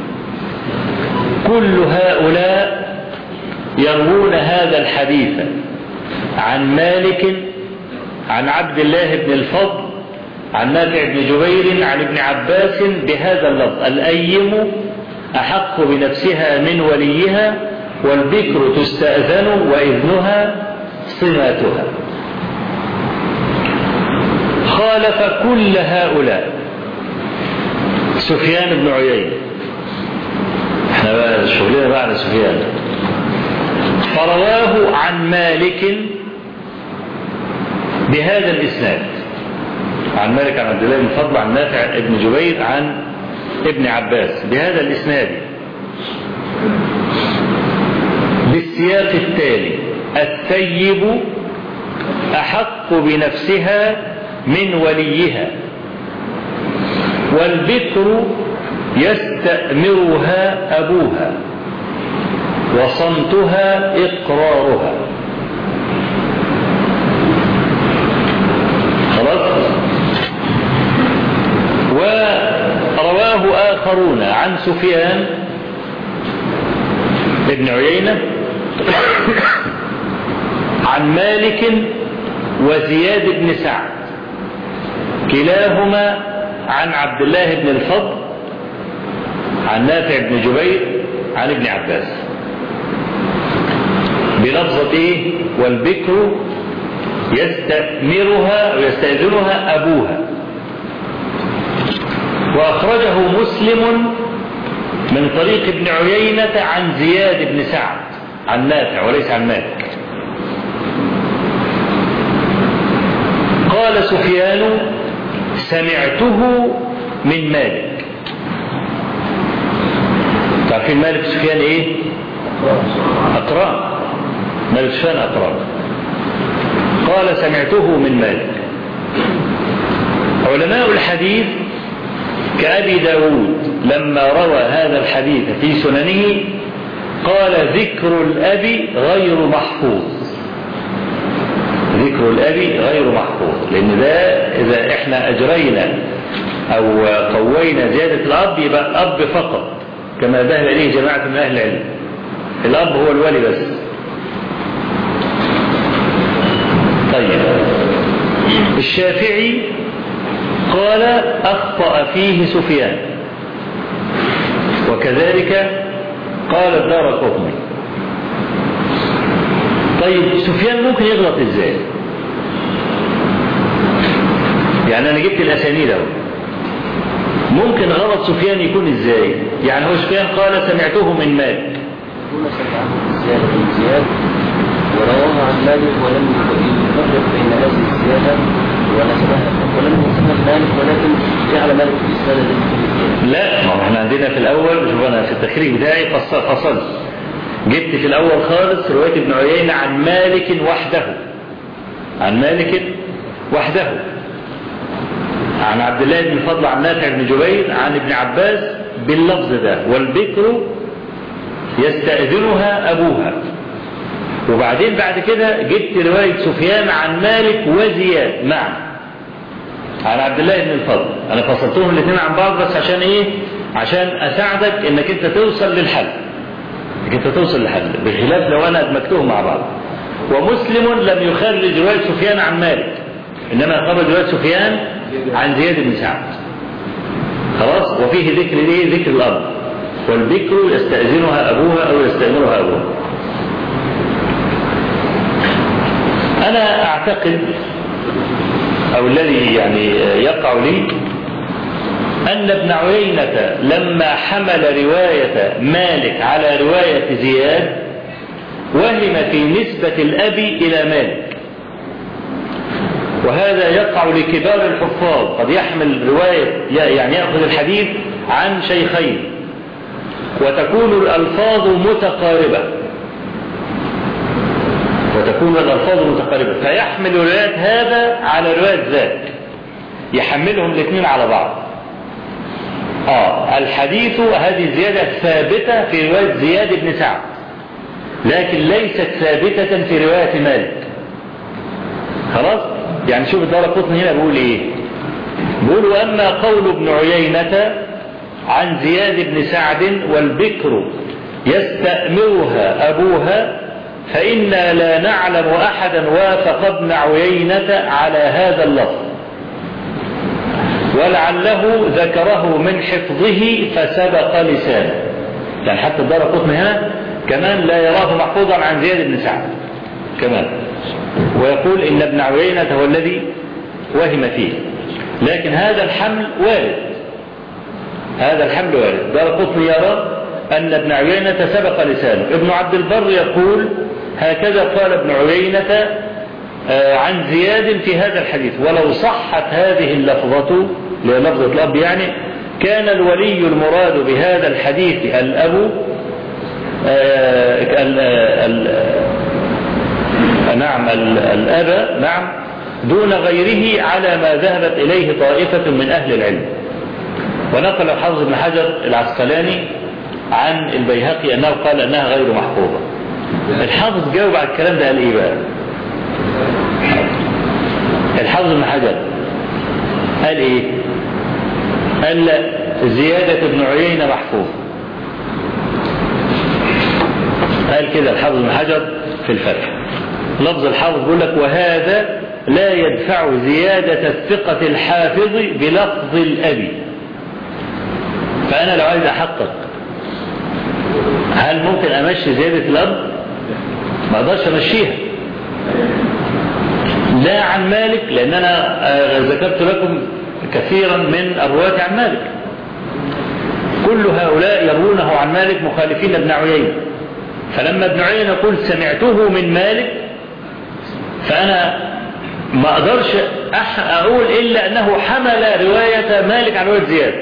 كل هؤلاء يروون هذا الحديث عن مالك عن عبد الله بن الفضل عن نافع بن جبير عن ابن عباس بهذا اللفظ: الأيم أحق بنفسها من وليها، والبكر تستأذن وإذنها صماتها. خالف كل هؤلاء سفيان بن عيينة. احنا بقى شغلنا بقى على سفيان. فرواه عن مالك بهذا الإسناد عن مالك عن عبد الله بن الفضل عن نافع بن جبير عن ابن عباس بهذا الإسناد بالسياق التالي: الثيب أحق بنفسها من وليها، والبكر يستأمرها أبوها وصمتها إقرارها. خلاص. ورواه آخرون عن سفيان ابن عيينة عن مالك وزياد بن سعد كلاهما عن عبد الله بن الفضل عن نافع بن جبير عن ابن عباس بلفظة ايه؟ والبكر يستأمرها ويستأذنها أبوها. وأخرجه مسلم من طريق ابن عيينة عن زياد بن سعد عن نافع وليس عن مالك. قال سفيان سمعته من مالك. تعرفين مالك سفيان ايه؟ أقران. مالك سفيان أقران. قال سمعته من مالك. علماء الحديث كأبي داود لما روى هذا الحديث في سننه قال ذكر الأب غير محفوظ. ذكر الأب غير محفوظ، لأن ده إذا إحنا أجرينا أو قوينا زيادة الأب يبقى الأب فقط كما ذهب إليه جماعة من أهل العلم. الأب هو الولي بس. طيب الشافعي قال أخطأ فيه سفيان، وكذلك قال الدارقطني. طيب سفيان ممكن يغلط ازاي؟ يعني انا جبت الاسانيد اهو. ممكن غلط سفيان يكون ازاي؟ يعني هو سفيان قال سمعته من مالك. هنا سمعه زيادة من زياد ورواه عن مالك ولم يفرق بين هذه الزيادة ونسبها ولم يسمى مالك ولكن جعل مالك في السنة التي لا، ما احنا عندنا في الاول شوف انا في التخريج بتاعي فصل فصل جبت في الاول خالص رواية ابن عيينة عن مالك وحده عن مالك وحده عن عبد الله بن الفضل عن نافع بن جبير عن ابن عباس باللفظ ده والبكر يستأذنها أبوها. وبعدين بعد كده جبت رواية سفيان عن مالك وزياد معا عن عبد الله بن الفضل. أنا فصلتهم الاثنين عن بعض بس عشان إيه؟ عشان أساعدك إنك أنت توصل للحل، إنك أنت توصل للحل بخلاف لو أنا أدمجتهم مع بعض. ومسلم لم يخرج رواية سفيان عن مالك، إنما خرج رواية سفيان عن زياد بن سعد. خلاص. وفيه ذكر إيه؟ ذكر الأب والبكر يستأذنها أبوها أو يستأمرها أبوها. أنا أعتقد أو الذي يعني يقع لي أن ابن عيينة لما حمل رواية مالك على رواية زياد وهم في نسبة الأب إلى مالك، وهذا يقع لكبار الحفاظ. قد يحمل رواية يعني يأخذ الحديث عن شيخين وتكون الألفاظ متقاربة وتكون الألفاظ متقاربة فيحمل رواية هذا على رواية ذاك، يحملهم الاثنين على بعض. آه الحديث هذه الزيادة ثابتة في رواية زياد بن سعد لكن ليست ثابتة في رواية مالك. خلاص. يعني شوف الدارقطني هنا بيقول ايه؟ بيقول واما قول ابن عيينة عن زياد بن سعد والبكر يستأمرها أبوها فإنا لا نعلم أحدا وافق ابن عيينة على هذا اللفظ ولعله ذكره من حفظه فسبق لسانه. يعني حتى الدارقطني هنا كمان لا يراه محفوظا عن زياد بن سعد كمان، ويقول إن ابن عيينة هو الذي وهم فيه. لكن هذا الحمل وارد، هذا الحمل وارد. الدارقطني يرى أن ابن عيينة سبق لسانه. ابن عبد البر يقول هكذا قال ابن عيينة عن زياد في هذا الحديث ولو صحت هذه اللفظة للفظة الأب يعني كان الولي المراد بهذا الحديث الأب ال ال نعم الأب نعم دون غيره على ما ذهبت إليه طائفة من أهل العلم. ونقل الحافظ ابن حجر العسقلاني عن البيهقي أنه قال أنها غير محفوظة. الحافظ جاوب على الكلام ده قال إيه بقى؟ الحافظ ابن حجر قال إيه؟ قال لا، زيادة ابن عيينة محفوظ. قال كده الحافظ ابن حجر في الفتح. لفظ الحافظ بيقول لك: وهذا لا يدفع زيادة الثقة الحافظ بلفظ الأبي. فأنا لو عايز أحقق هل ممكن أمشي زيادة الأب؟ ما أقدرش أمشيها، لا عن مالك، لأن أنا ذكرت لكم كثيرا من الرواة عن مالك، كل هؤلاء يروونه عن مالك مخالفين ابن عيينة. فلما ابن عيينة يقول سمعته من مالك، فأنا ما أقدرش أقول إلا أنه حمل رواية مالك عن رواية زياد،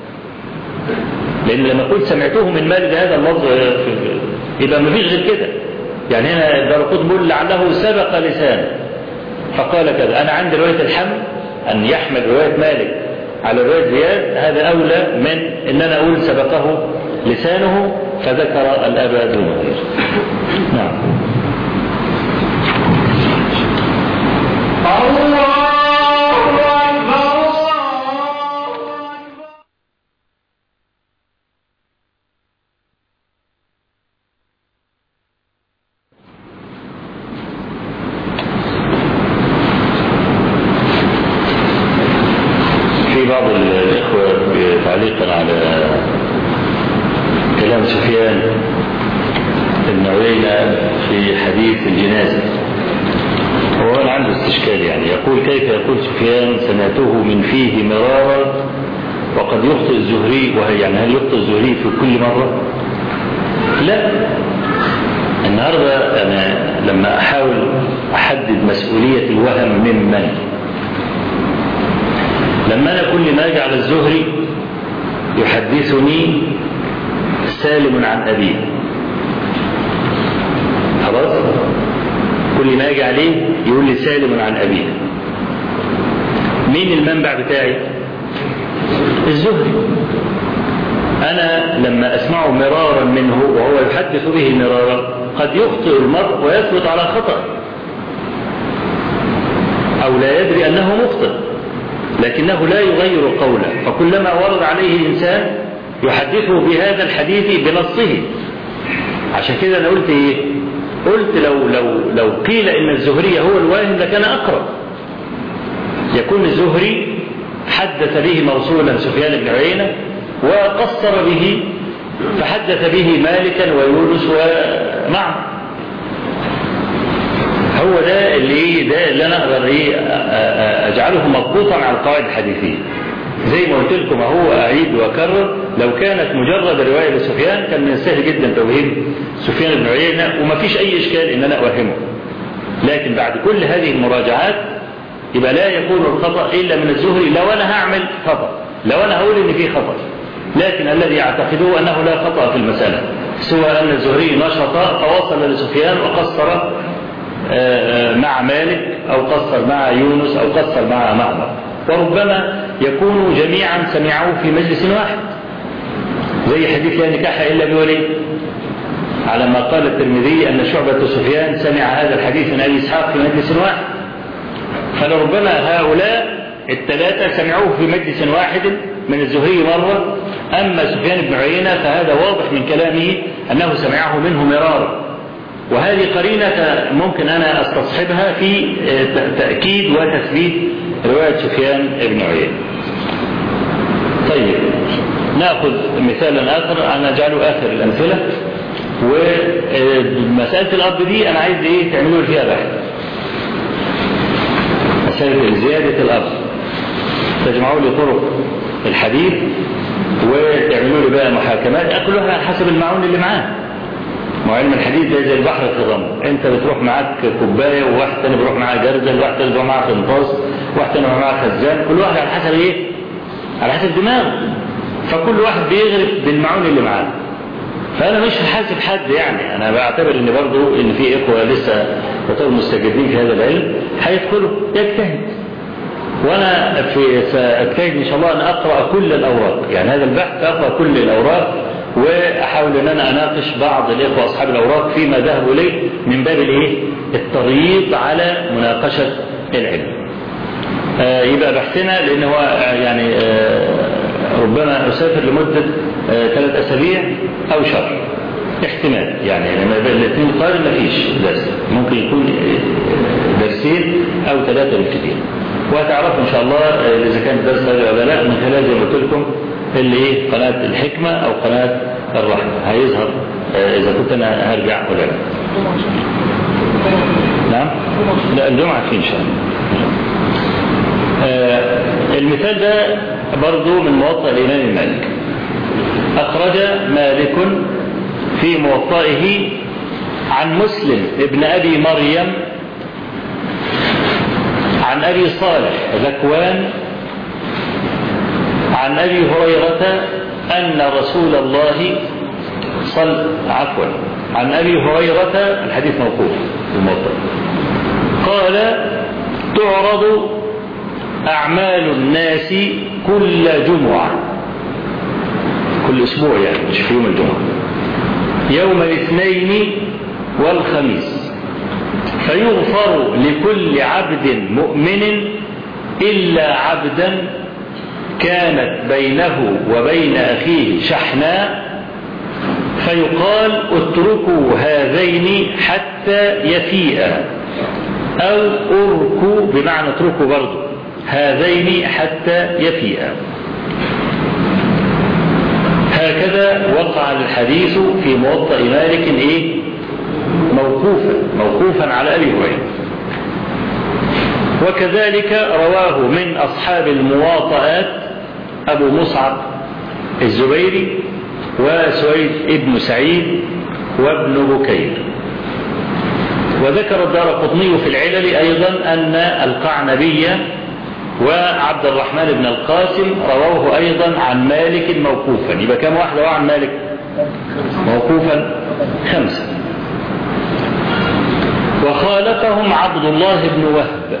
لأن لما قلت سمعته من مالك هذا اللفظ يبقى ما فيش غير كده. يعني هنا الدارقطني بيقول لعله سبق لسانه فقال كذا. أنا عندي رواية الحمل أن يحمل رواية مالك على رواية زياد، هذا أولى من أن أنا أقول سبقه لسانه فذكر الأب دون غير. نعم. سمعته من فيه مرارا وقد يخطئ الزهري، وهي يعني هل يخطئ الزهري في كل مرة؟ لا. النهاردة أنا لما أحاول أحدد مسؤولية الوهم ممن، لما أنا كل ما أجي على الزهري يحدثني سالم عن أبيه، خلاص كل ما أجي عليه يقول لي سالم عن أبيه، مين المنبع بتاعي؟ الزهري. أنا لما أسمعه مرارا منه وهو يحدث به مرارا قد يخطئ المرء ويثبت على خطأ أو لا يدري أنه مخطئ، لكنه لا يغير قوله، فكلما ورد عليه إنسان يحدثه بهذا الحديث بنصه. عشان كده أنا قلت إيه؟ قلت لو, لو, لو قيل إن الزهري هو الواهم لكان أقرب، يكون الزهري حدث به موصولا سفيان بن عيينة وقصر به فحدث به مالكا ويونس ومعه. هو ده اللي ده اللي انا اقدر ايه اجعله مضبوطا على القواعد الحديثيه. زي ما قلت لكم اهو اعيد واكرر، لو كانت مجرد روايه لسفيان كان من السهل جدا توهيم سفيان بن عيينة وما فيش اي اشكال ان انا اوهمه، لكن بعد كل هذه المراجعات يبقى لا يكون الخطأ إلا من الزهري. لو أنا هعمل خطأ، لو أنا هقول إن فيه خطأ، لكن الذي أعتقده أنه لا خطأ في المسألة، سوى أن الزهري نشط فوصل لسفيان وقصر مع مالك أو قصر مع يونس أو قصر مع معمر، وربما يكونوا جميعا سمعوا في مجلس واحد، زي حديث لا نكاح إلا بولي، على ما قال الترمذي أن شعبة سفيان سمع هذا الحديث من أبي إسحاق في مجلس واحد، فلربما هؤلاء الثلاثة سمعوه في مجلس واحد من الزهري مرة. أما سفيان بن عيينة فهذا واضح من كلامه أنه سمعه منه مرارا، وهذه قرينة ممكن أنا أستصحبها في تأكيد وتثبيت رواية سفيان بن عيينة. طيب نأخذ مثالا آخر، أنا أجعله آخر الأمثلة، ومسألة الأب دي أنا عايز إيه تعملوا فيها بحث. مسألة زيادة الأب تجمعوا لي طرق الحديث وتعملوا لي بقى محاكمات، أكلها على حسب المعون اللي معاه. معلم الحديث ده زي البحر في الرمل، انت بتروح معاك كوبايه وواحد تاني بيروح معاه جردل، وواحد تاني بيروح معاه قنطاس، وواحد تاني بيروح معاه خزان، كل واحد على حسب ايه؟ على حسب دماغه. فكل واحد بيغرف بالمعون اللي معاه. فانا مش هحاسب حد، يعني انا بعتبر ان برضو ان في اخوه لسه يعتبروا مستجدين في هذا العلم هيدخلوا يجتهد وأنا في سأجتهد إن شاء الله أن أقرأ كل الأوراق، يعني هذا البحث أقرأ كل الأوراق، وأحاول أن أنا أناقش بعض الإخوة أصحاب الأوراق فيما ذهبوا إليه من باب الإيه؟ الترييض على مناقشة العلم. آه يبقى بحثنا لأن هو يعني آه ربما أسافر لمدة آه ثلاث أسابيع أو شهر احتمال، يعني لما يبقى الاثنين القادم ما فيش درس، ممكن يكون درسين أو ثلاثة بالكثير، وهتعرفوا إن شاء الله إذا كان الدرس هذا ولا لا من خلال زي ما قلت لكم اللي إيه قناة الحكمة أو قناة الرحمة، هيظهر آه إذا كنت أنا هرجع ولا لا. نعم؟ لا الجمعة فيه إن شاء الله. آه المثال ده برضو من موطأ الإمام مالك. أخرج مالك في موطئه عن مسلم ابن أبي مريم عن أبي صالح ذكوان عن أبي هريرة أن رسول الله صلى عفوا عن أبي هريرة الحديث موقوف في الموطأ قال تعرض أعمال الناس كل جمعة، كل أسبوع يعني مش في يوم الجمعة، يوم الاثنين والخميس، فيغفر لكل عبد مؤمن إلا عبدا كانت بينه وبين أخيه شحناء، فيقال اتركوا هذين حتى يفيئا، أو أركوا بمعنى اتركوا برضو هذين حتى يفيئا. هكذا وقع الحديث في موطأ مالك إيه؟ موقوفا موقوفا على أبي هريرة. وكذلك رواه من أصحاب المواطئات أبو مصعب الزبيري وسويد ابن سعيد وابن بكير. وذكر الدارقطني في العلل أيضا أن القعنبي وعبد الرحمن بن القاسم رواه أيضا عن مالك موقوفا. يبقى كم واحد رواه عن مالك موقوفا؟ خمسة. وخالفهم عبد الله بن وهب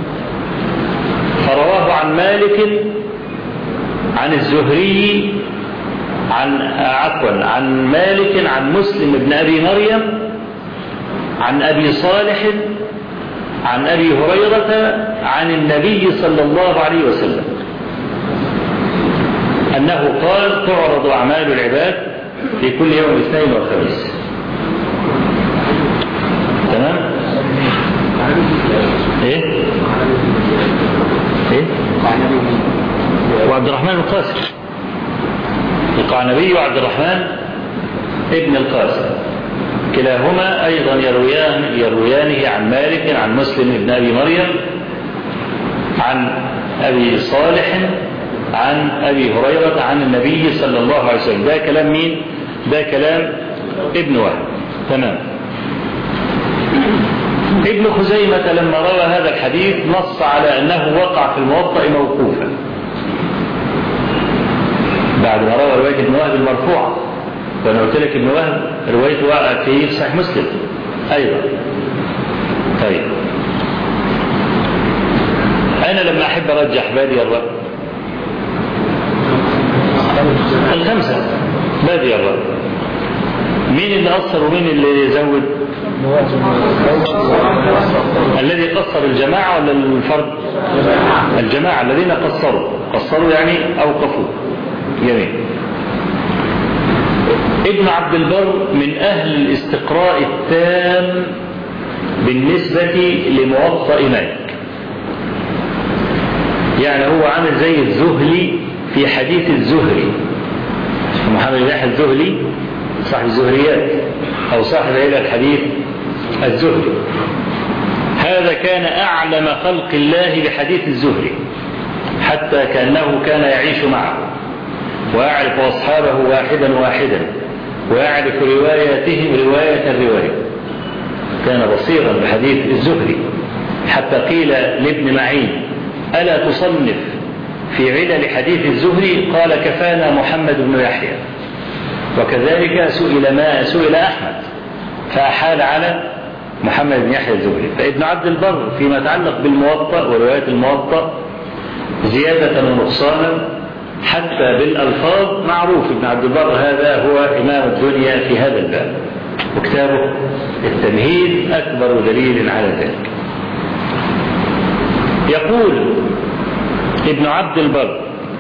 فرواه عن مالك عن الزهري عن عفوا عن مالك عن مسلم بن أبي مريم عن أبي صالح عن أبي هريرة عن النبي صلى الله عليه وسلم أنه قال تعرض أعمال العباد في كل يوم الاثنين والخميس. تمام؟ ايه؟ ايه؟ وعبد الرحمن القاسم، القعنبي وعبد الرحمن ابن القاسم كلاهما أيضا يرويان يرويانه عن مالك عن مسلم بن أبي مريم عن أبي صالح عن أبي هريرة عن النبي صلى الله عليه وسلم. ده كلام مين؟ ده كلام ابن وهب. تمام. ابن خزيمة لما روى هذا الحديث نص على أنه وقع في الموطأ موقوفا بعد ما روى رواية ابن وهب المرفوعة، وأنا قلت لك ابن وهب روايته وقعت في صحيح مسلم أيضا. طيب أنا لما أحب أرجح بادي الرأي الخمسة بادي الرأي، مين اللي قصر ومين اللي يزود؟ الذي قصر الجماعة ولا الفرد؟ الجماعة الذين قصروا قصروا يعني أوقفوا. جميل. ابن عبد البر من أهل الاستقراء التام بالنسبة لموطأ مالك، يعني هو عامل زي الزهلي في حديث الزهري، محمد بن يحيى الزهلي صاحب الزهريات أو صاحب إلى الحديث الزهري، هذا كان أعلم خلق الله بحديث الزهري حتى كأنه كان يعيش معه ويعرف أصحابه واحدا واحدا ويعرف رواياتهم رواية الرواية، كان بصيرا بحديث الزهري حتى قيل لابن معين ألا تصنف في علل حديث الزهري؟ قال كفانا محمد بن يحيى. وكذلك سئل ما سئل أحمد فأحال على محمد بن يحيى الزهري. فابن عبد البر فيما يتعلق بالموطأ وروايات الموطأ زيادة ونقصانا حتى بالألفاظ معروف. ابن عبد البر هذا هو إمام الدنيا في هذا الباب، وكتابه التمهيد أكبر دليل على ذلك. يقول ابن عبد البر: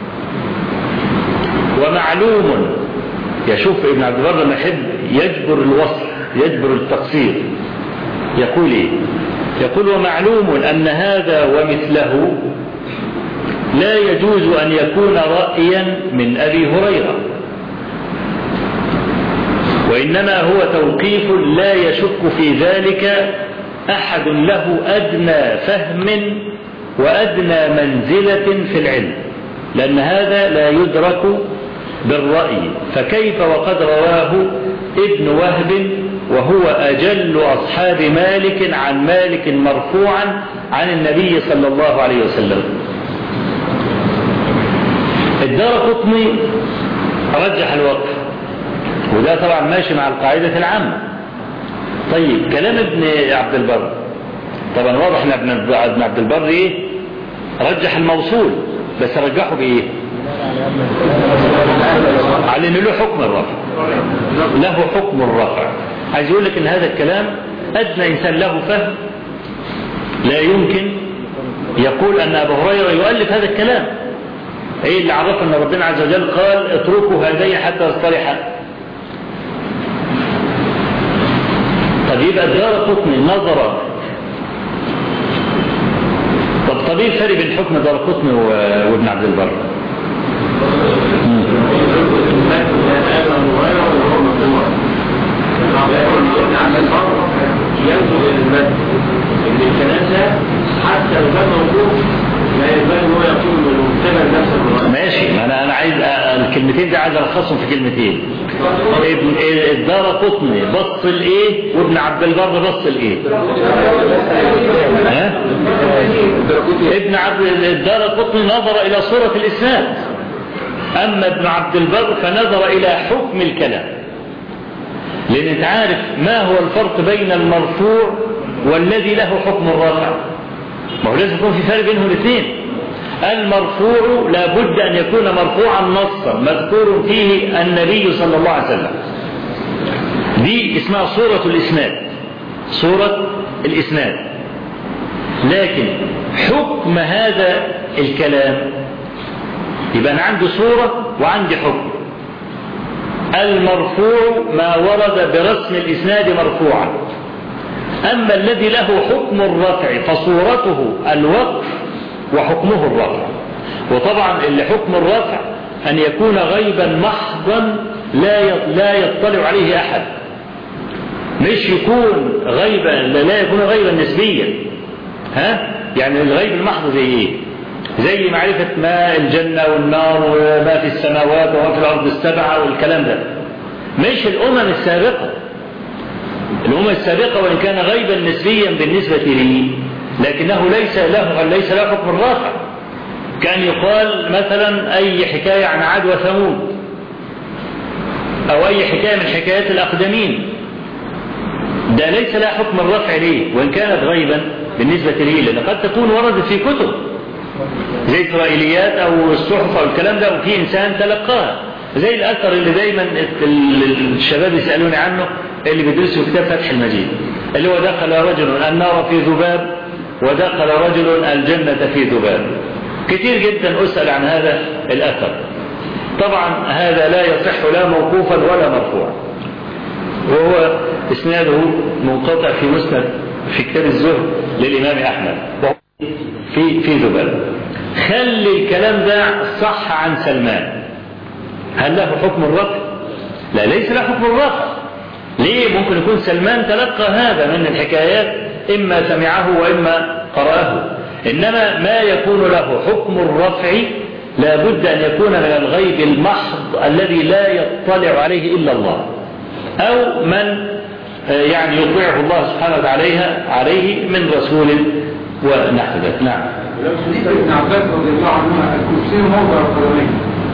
ومعلوم، يشوف ابن عبد البر لما يحب يجبر الوصف يجبر التقصير، يقول إيه؟ يقول: ومعلوم أن هذا ومثله لا يجوز أن يكون رأيا من أبي هريرة، وإنما هو توقيف لا يشك في ذلك أحد له أدنى فهم وأدنى منزلة في العلم، لأن هذا لا يدرك بالرأي، فكيف وقد رواه ابن وهب وهو أجل أصحاب مالك عن مالك مرفوعا عن النبي صلى الله عليه وسلم. الدارقطني رجح الوقف، وده طبعا ماشي مع القاعدة العامة. طيب كلام ابن عبد البر طبعا واضح ان ابن عبد البر ايه؟ رجح الموصول، بس رجحه بايه؟ على انه له حكم الرفع، له حكم الرفع. عايز يقول لك ان هذا الكلام ادنى انسان له فهم لا يمكن يقول ان ابو هريره يؤلف هذا الكلام. ايه اللي عرف ان ربنا عز وجل قال اتركوا هذين حتى يصطلحا؟ طب يبقى الدارقطني نظر. طب طب ايه الفرق بين حكم الدارقطني وابن عبد البر؟ ينظر الى المد ان الكناسه حتى لو كان موجود لا يبان هو يقول انه مكتمل نفس الروايه. ماشي، انا انا عايز الكلمتين دي عايز الخصهم في كلمتين. ابن الدارقطني بص لايه وابن عبد البر بص لايه؟ ها؟ ابن عبد الدارقطني نظر الى صوره الاسناد، اما ابن عبد البر فنظر الى حكم الكلام. لأن انت عارف ما هو الفرق بين المرفوع والذي له حكم الرفع؟ ما هو لازم يكون في فرق بينهم الاثنين. المرفوع لا بد أن يكون مرفوعا نصا مذكور فيه النبي صلى الله عليه وسلم، دي اسمها صورة الإسناد، صورة الإسناد. لكن حكم هذا الكلام يبقى أنا عندي صورة وعندي حكم. المرفوع ما ورد برسم الإسناد مرفوعا، أما الذي له حكم الرفع فصورته الوقف وحكمه الرفع. وطبعا اللي حكم الرفع أن يكون غيبا محضا لا لا يطلع عليه أحد، مش يكون غيبا لا يكون غيبا نسبيا. ها يعني الغيب المحض زي ايه؟ زي معرفة ما الجنة والنار وما في السماوات وما في الأرض السبعة والكلام ده، مش الأمم السابقة. الأمم السابقة وإن كان غيبا نسبيا بالنسبة لي لكنه ليس له ليس له حكم الرافع. كان يقال مثلا أي حكاية عن عاد وثمود أو أي حكاية من حكايات الأقدمين، ده ليس له حكم الرفع ليه وإن كانت غيبا بالنسبة لي، لأن قد تكون وردت في كتب زي إسرائيليات أو الصحف أو الكلام ده وفي إنسان تلقاها، زي الأثر اللي دايما الشباب يسألوني عنه اللي بيدرسوا كتاب فتح المجيد، اللي هو دخل رجل النار في ذباب ودخل رجل الجنة في ذباب. كتير جدا أسأل عن هذا الأثر. طبعا هذا لا يصح لا موقوفا ولا مرفوعا، وهو اسناده منقطع في مسند في كتاب الزهد للإمام أحمد في في ذباب. خلي الكلام ده صح عن سلمان، هل له حكم الرفع؟ لا، ليس له حكم الرفع. ليه؟ ممكن يكون سلمان تلقى هذا من الحكايات إما سمعه وإما قرأه، إنما ما يكون له حكم الرفع لا بد أن يكون من الغيب المحض الذي لا يطلع عليه إلا الله، أو من يعني يطيعه الله سبحانه وتعالى عليه من رسول ونحو ذلك. نعم. لو سمعت ابن عباس رضي الله عنهما الكرسي موضع القدمين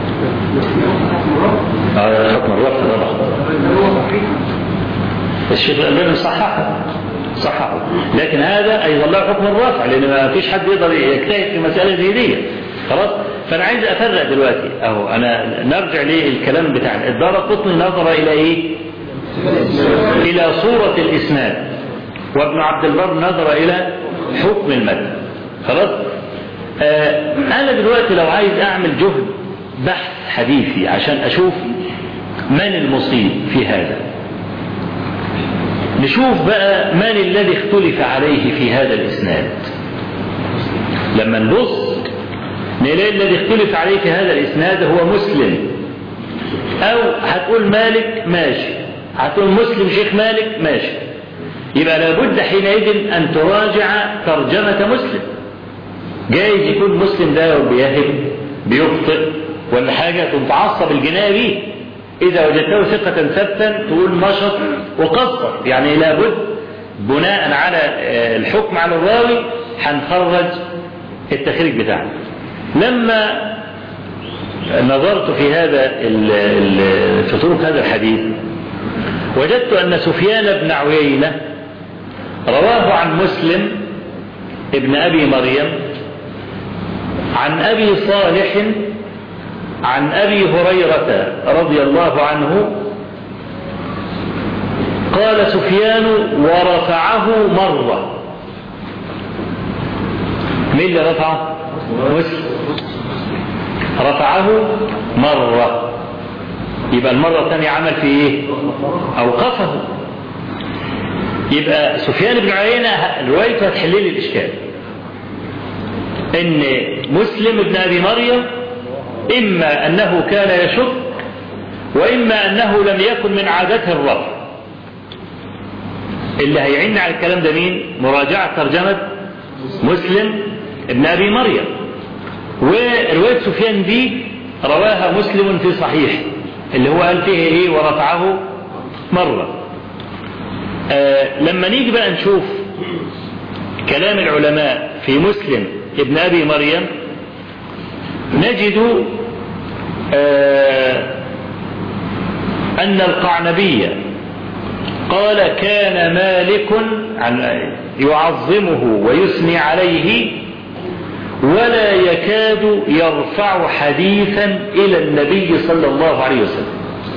هذا حكم الرفع طبعا. هو صحيح. الشيخ الألباني صححه صححه، لكن هذا أيضا له حكم الرفع، لأن ما فيش حد يقدر يجتهد في مسألة زي دي. خلاص. فانا عايز افرق دلوقتي اهو، انا نرجع للكلام بتاعنا. الدارقطني نظر الى ايه؟ الى صورة الاسناد، وابن عبد البر نظر الى حكم المتن. خلاص. آه انا دلوقتي لو عايز اعمل جهد بحث حديثي عشان اشوف من المصيب في هذا، نشوف بقى من الذي اختلف عليه في هذا الاسناد. لما نبص نلاقي الذي اختلف عليه في هذا الاسناد هو مسلم، او هتقول مالك ماشي، هتقول مسلم شيخ مالك ماشي، يبقى لابد حينئذ ان تراجع ترجمة مسلم. جايز يكون مسلم ده بيهب بيخطئ ولا حاجة تتعصب الجناية بيه، إذا وجدته ثقة ثبتا تقول نشط وقصر، يعني لابد بناء على الحكم على الراوي هنخرج التخريج بتاعه. لما نظرت في هذا في طرق هذا الحديث وجدت أن سفيان بن عيينة رواه عن مسلم ابن أبي مريم عن أبي صالح عن أبي هريرة رضي الله عنه قال سفيان ورفعه مرة. مين اللي رفعه؟ مسلم. رفعه مرة، يبقى المرة الثانية عمل في ايه؟ اوقفه. يبقى سفيان بن عيينة روايته هتحل لي الاشكال، ان مسلم ابن ابي مريم اما انه كان يشك واما انه لم يكن من عادته الرفع. اللي هيعين على الكلام ده مين؟ مراجعة ترجمة مسلم ابن ابي مريم. ورواية سفيان دي رواها مسلم في صحيح اللي هو قال فيه ايه؟ ورفعه مرة. آه لما نيجي بقى نشوف كلام العلماء في مسلم ابن ابي مريم نجد آه ان القعنبي قال كان مالك يعظمه ويثني عليه ولا يكاد يرفع حديثا الى النبي صلى الله عليه وسلم.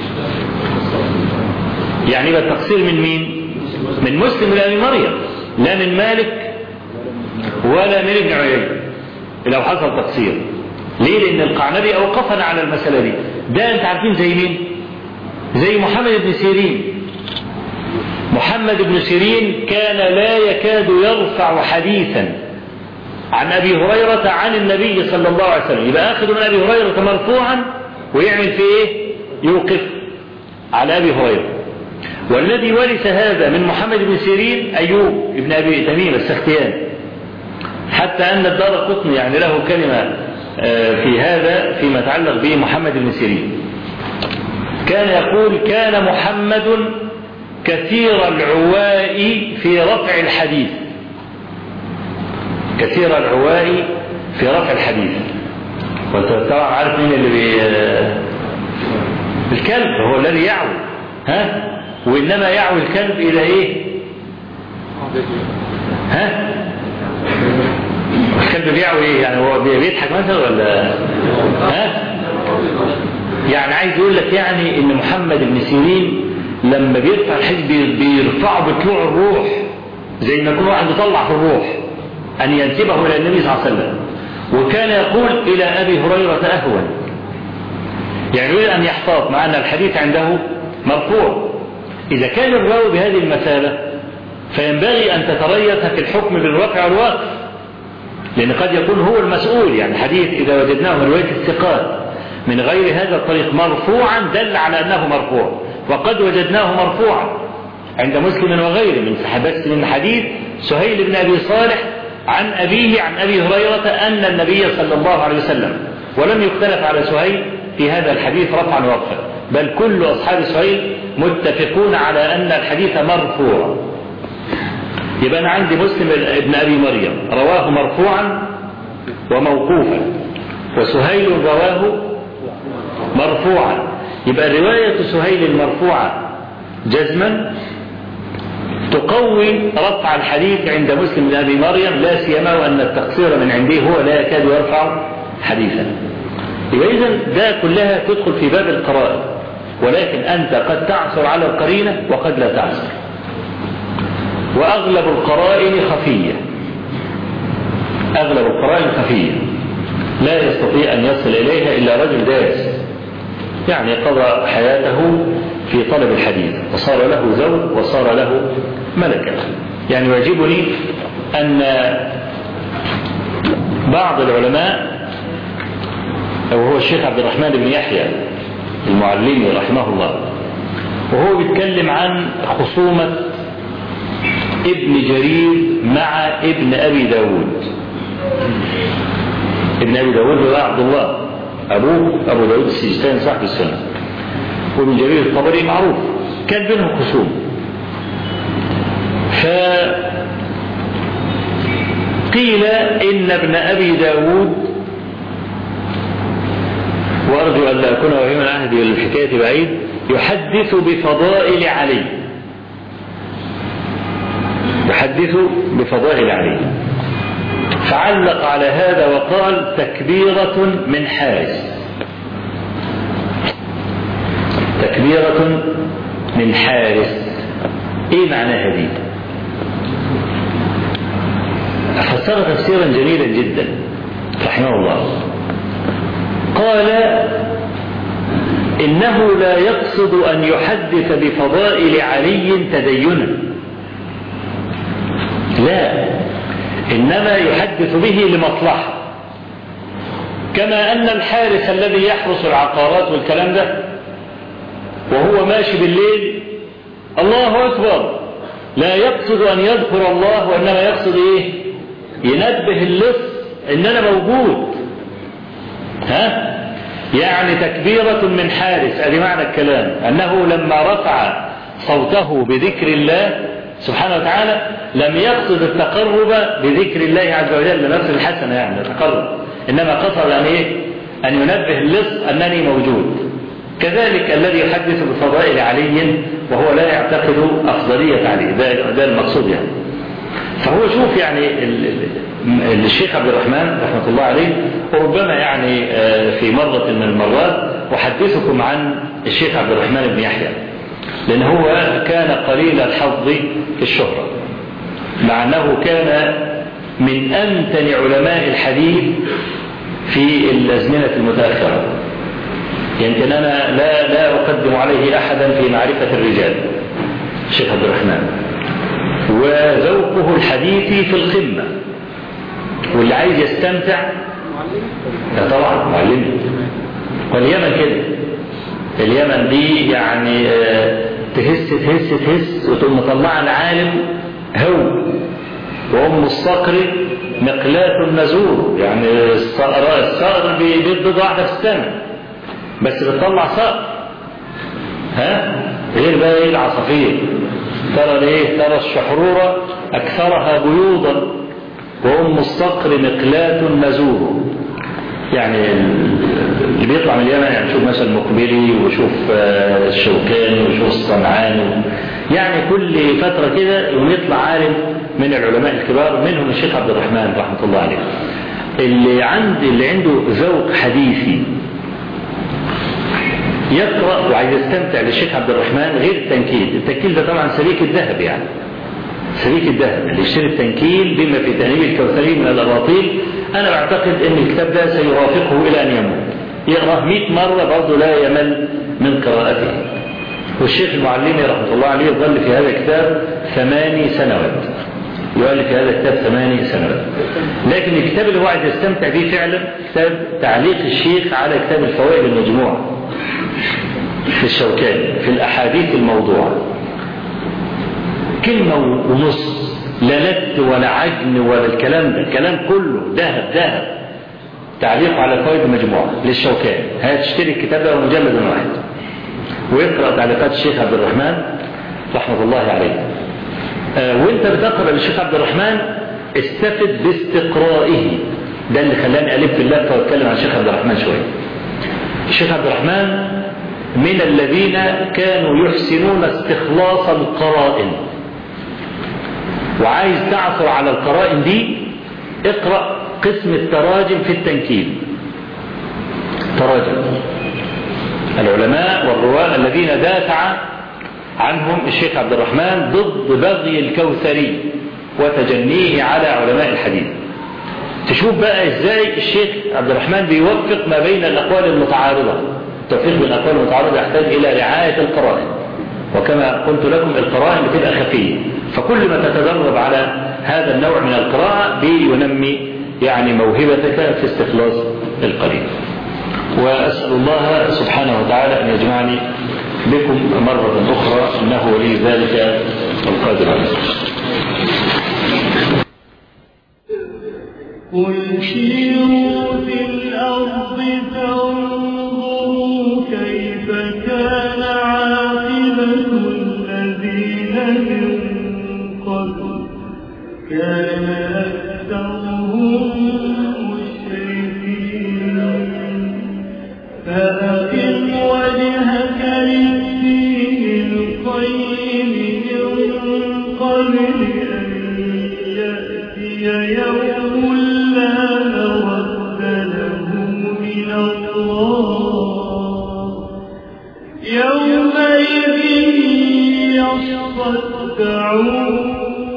يعني يبقى التقصير من مين؟ من مسلم بن ابي مريم، لا من مالك ولا من ابن عيينة لو حصل تقصير. ليه؟ لان القعنبي اوقفنا على المسألة دي. ده انت عارفين زي مين؟ زي محمد بن سيرين. محمد بن سيرين كان لا يكاد يرفع حديثا عن أبي هريرة عن النبي صلى الله عليه وسلم، يبقى أخذ من أبي هريرة مرفوعا ويعمل في إيه؟ يوقف على أبي هريرة. والذي ورث هذا من محمد بن سيرين أيوب ابن أبي تميم السختياني، حتى أن الدارقطني يعني له كلمة في هذا فيما يتعلق به محمد بن سيرين. كان يقول كان محمد كثير العواء في رفع الحديث، كثير العواء في رفع الحديث. وانت طبعا عارف مين اللي بي... الكلب هو الذي يعوي، ها؟ وإنما يعوي الكلب إلى إيه؟ ها؟ الكلب بيعوي إيه؟ يعني هو بيضحك مثلا ولا ها؟ يعني عايز يقول لك يعني إن محمد بن سيرين لما بيرفع الحديث بيرفعه بطلوع الروح، زي ما يكون واحد بيطلع في الروح أن ينسبه إلى النبي صلى الله عليه وسلم. وكان يقول إلى أبي هريرة أهون، يعني يريد أن يحتاط مع أن الحديث عنده مرفوع. إذا كان الراوي بهذه المثابة فينبغي أن تتريث في الحكم بالرفع والوقف، لأن قد يكون هو المسؤول. يعني الحديث إذا وجدناه من رواية الثقات من غير هذا الطريق مرفوعا دل على أنه مرفوع، وقد وجدناه مرفوعا عند مسلم وغيره من صحابة من حديث سهيل بن أبي صالح عن أبيه عن أبي هريرة أن النبي صلى الله عليه وسلم، ولم يختلف على سهيل في هذا الحديث رفعا ووقفا، بل كل أصحاب سهيل متفقون على أن الحديث مرفوع. يبقى أنا عندي مسلم ابن أبي مريم رواه مرفوعا وموقوفا، وسهيل رواه مرفوعا. يبقى رواية سهيل المرفوعة جزما تقوي رفع الحديث عند مسلم بن أبي مريم، لا سيما وأن التقصير من عنده هو لا يكاد يرفع حديثا. يبقى إذن ده كلها تدخل في باب القرائن، ولكن أنت قد تعثر على القرينة وقد لا تعثر، وأغلب القرائن خفية، أغلب القرائن خفية لا يستطيع أن يصل إليها إلا رجل دارس، يعني قضى حياته في طلب الحديث وصار له زوج وصار له ملكة. يعني يعجبني أن بعض العلماء وهو الشيخ عبد الرحمن بن يحيى المعلمي رحمه الله، وهو بيتكلم عن خصومة ابن جرير مع ابن أبي داود. ابن أبي داود هو عبد الله أبوه أبو داود السجستاني صاحب السنة، وابن جرير الطبري معروف كان بينهم خصوم. فقيل إن ابن أبي داود، وأرجو أن لا أكون وهيما عهدي والحكاية بعيد، يحدث بفضائل علي، يحدث بفضائل علي، فعلق على هذا وقال تكبيرة من حارس، تكبيرة من حارس. ايه معناها دي؟ فسر تفسيرا جميلا جدا رحمه الله. قال إنه لا يقصد أن يحدث بفضائل علي تدينا، لا، إنما يحدث به لمصلحة، كما أن الحارس الذي يحرس العقارات والكلام ده وهو ماشي بالليل الله أكبر لا يقصد أن يذكر الله، وإنما يقصد إيه؟ ينبه اللص إن أنا موجود. ها؟ يعني تكبيرة من حارس، هذه معنى الكلام، أنه لما رفع صوته بذكر الله سبحانه وتعالى لم يقصد التقرب بذكر الله عز وجل لنفس الحسنة، يعني التقرب، إنما قصد أن إيه؟ أن ينبه اللص أنني موجود. كذلك الذي يحدث بفضائل علي وهو لا يعتقد أفضلية علي، ده, ده المقصود يعني. فهو شوف يعني الشيخ عبد الرحمن رحمة الله عليه، وربما يعني في مرة من المرات أحدثكم عن الشيخ عبد الرحمن بن يحيى، لأن هو كان قليل الحظ في الشهرة، مع أنه كان من أمتن علماء الحديث في الأزمنة المتأخرة. يمكن أنا لا لا أقدم عليه أحدا في معرفة الرجال الشيخ عبد الرحمن، وذوقه الحديثي في القمة، واللي عايز يستمتع طبعا معلم. واليمن كده، اليمن دي يعني تهس تهس تهس وتقوم مطلعه العالم هو، وأم الصقر مقلاة النزور، يعني الصقر الصقر بيبيض واحدة في السنة بس بتطلع صقر، ها؟ غير بقى ايه العصافير، ترى الايه؟ ترى الشحرورة أكثرها بيوضا وأم الصقر مقلاة النزور. يعني اللي بيطلع من اليمن يعني شوف مثلا المقبلي وشوف الشوكاني وشوف الصنعاني، يعني كل فترة كده يوم يطلع عالم من العلماء الكبار، منهم الشيخ عبد الرحمن رحمة الله عليه، اللي عند اللي عنده ذوق حديثي يقرأ وعايز يستمتع للشيخ عبد الرحمن. غير التنكيل، التنكيل ده طبعا سبيك الذهب، يعني سبيك الذهب اللي يشتري التنكيل بما في تهذيب الكوثري من الأباطيل. أنا بعتقد أن الكتاب ده سيرافقه إلى أن يموت، يقرأه مئة مرة برضه لا يمل من قراءته. والشيخ المعلمي رحمة الله عليه ظل في هذا الكتاب ثماني سنوات، يؤلف في هذا الكتاب ثماني سنوات. لكن الكتاب اللي هو عايز يستمتع به فعلا كتاب تعليق الشيخ على كتاب الفوائد المجموعة في الشوكاني في الأحاديث الموضوعة، كلمة ونص، لا لت ولا عجن ولا الكلام ده، الكلام كله ذهب ذهب. تعليق على فوائد المجموعة للشوكاني، هتشتري الكتاب ده مجلد واحد ويقرأ تعليقات الشيخ عبد الرحمن رحمة الله عليه. آه وانت بتقرأ للشيخ عبد الرحمن استفد باستقرائه، ده اللي خلاني ألف في اللفة واتكلم عن الشيخ عبد الرحمن شوية. الشيخ عبد الرحمن من الذين كانوا يحسنون استخلاص القرائن، وعايز تعثر على القرائن دي اقرأ قسم التراجم في التنكيل تراجم. العلماء والرواة الذين دافع عنهم الشيخ عبد الرحمن ضد بغي الكوثري وتجنيه على علماء الحديث. تشوف بقى ازاي الشيخ عبد الرحمن بيوفق ما بين الأقوال المتعارضة. التوفيق بين الأقوال المتعارضة يحتاج إلى رعاية القرائن، وكما قلت لكم القرائن بتبقى خفية، فكل ما تتدرب على هذا النوع من القراءة بينمي يعني موهبتك في استخلاص القليل. وأسأل الله سبحانه وتعالى أن يجمعني بكم مرة أخرى، إنه ولي ذلك القادر عليه. قل سيروا في الأرض فانظروا كيف كان عاقبة الذين من قبل كان أكثرهم مشركين فأقم وجهك للدين القيم من قبل أن يأتي يوم لا مرد له من الله يومئذ يصدعون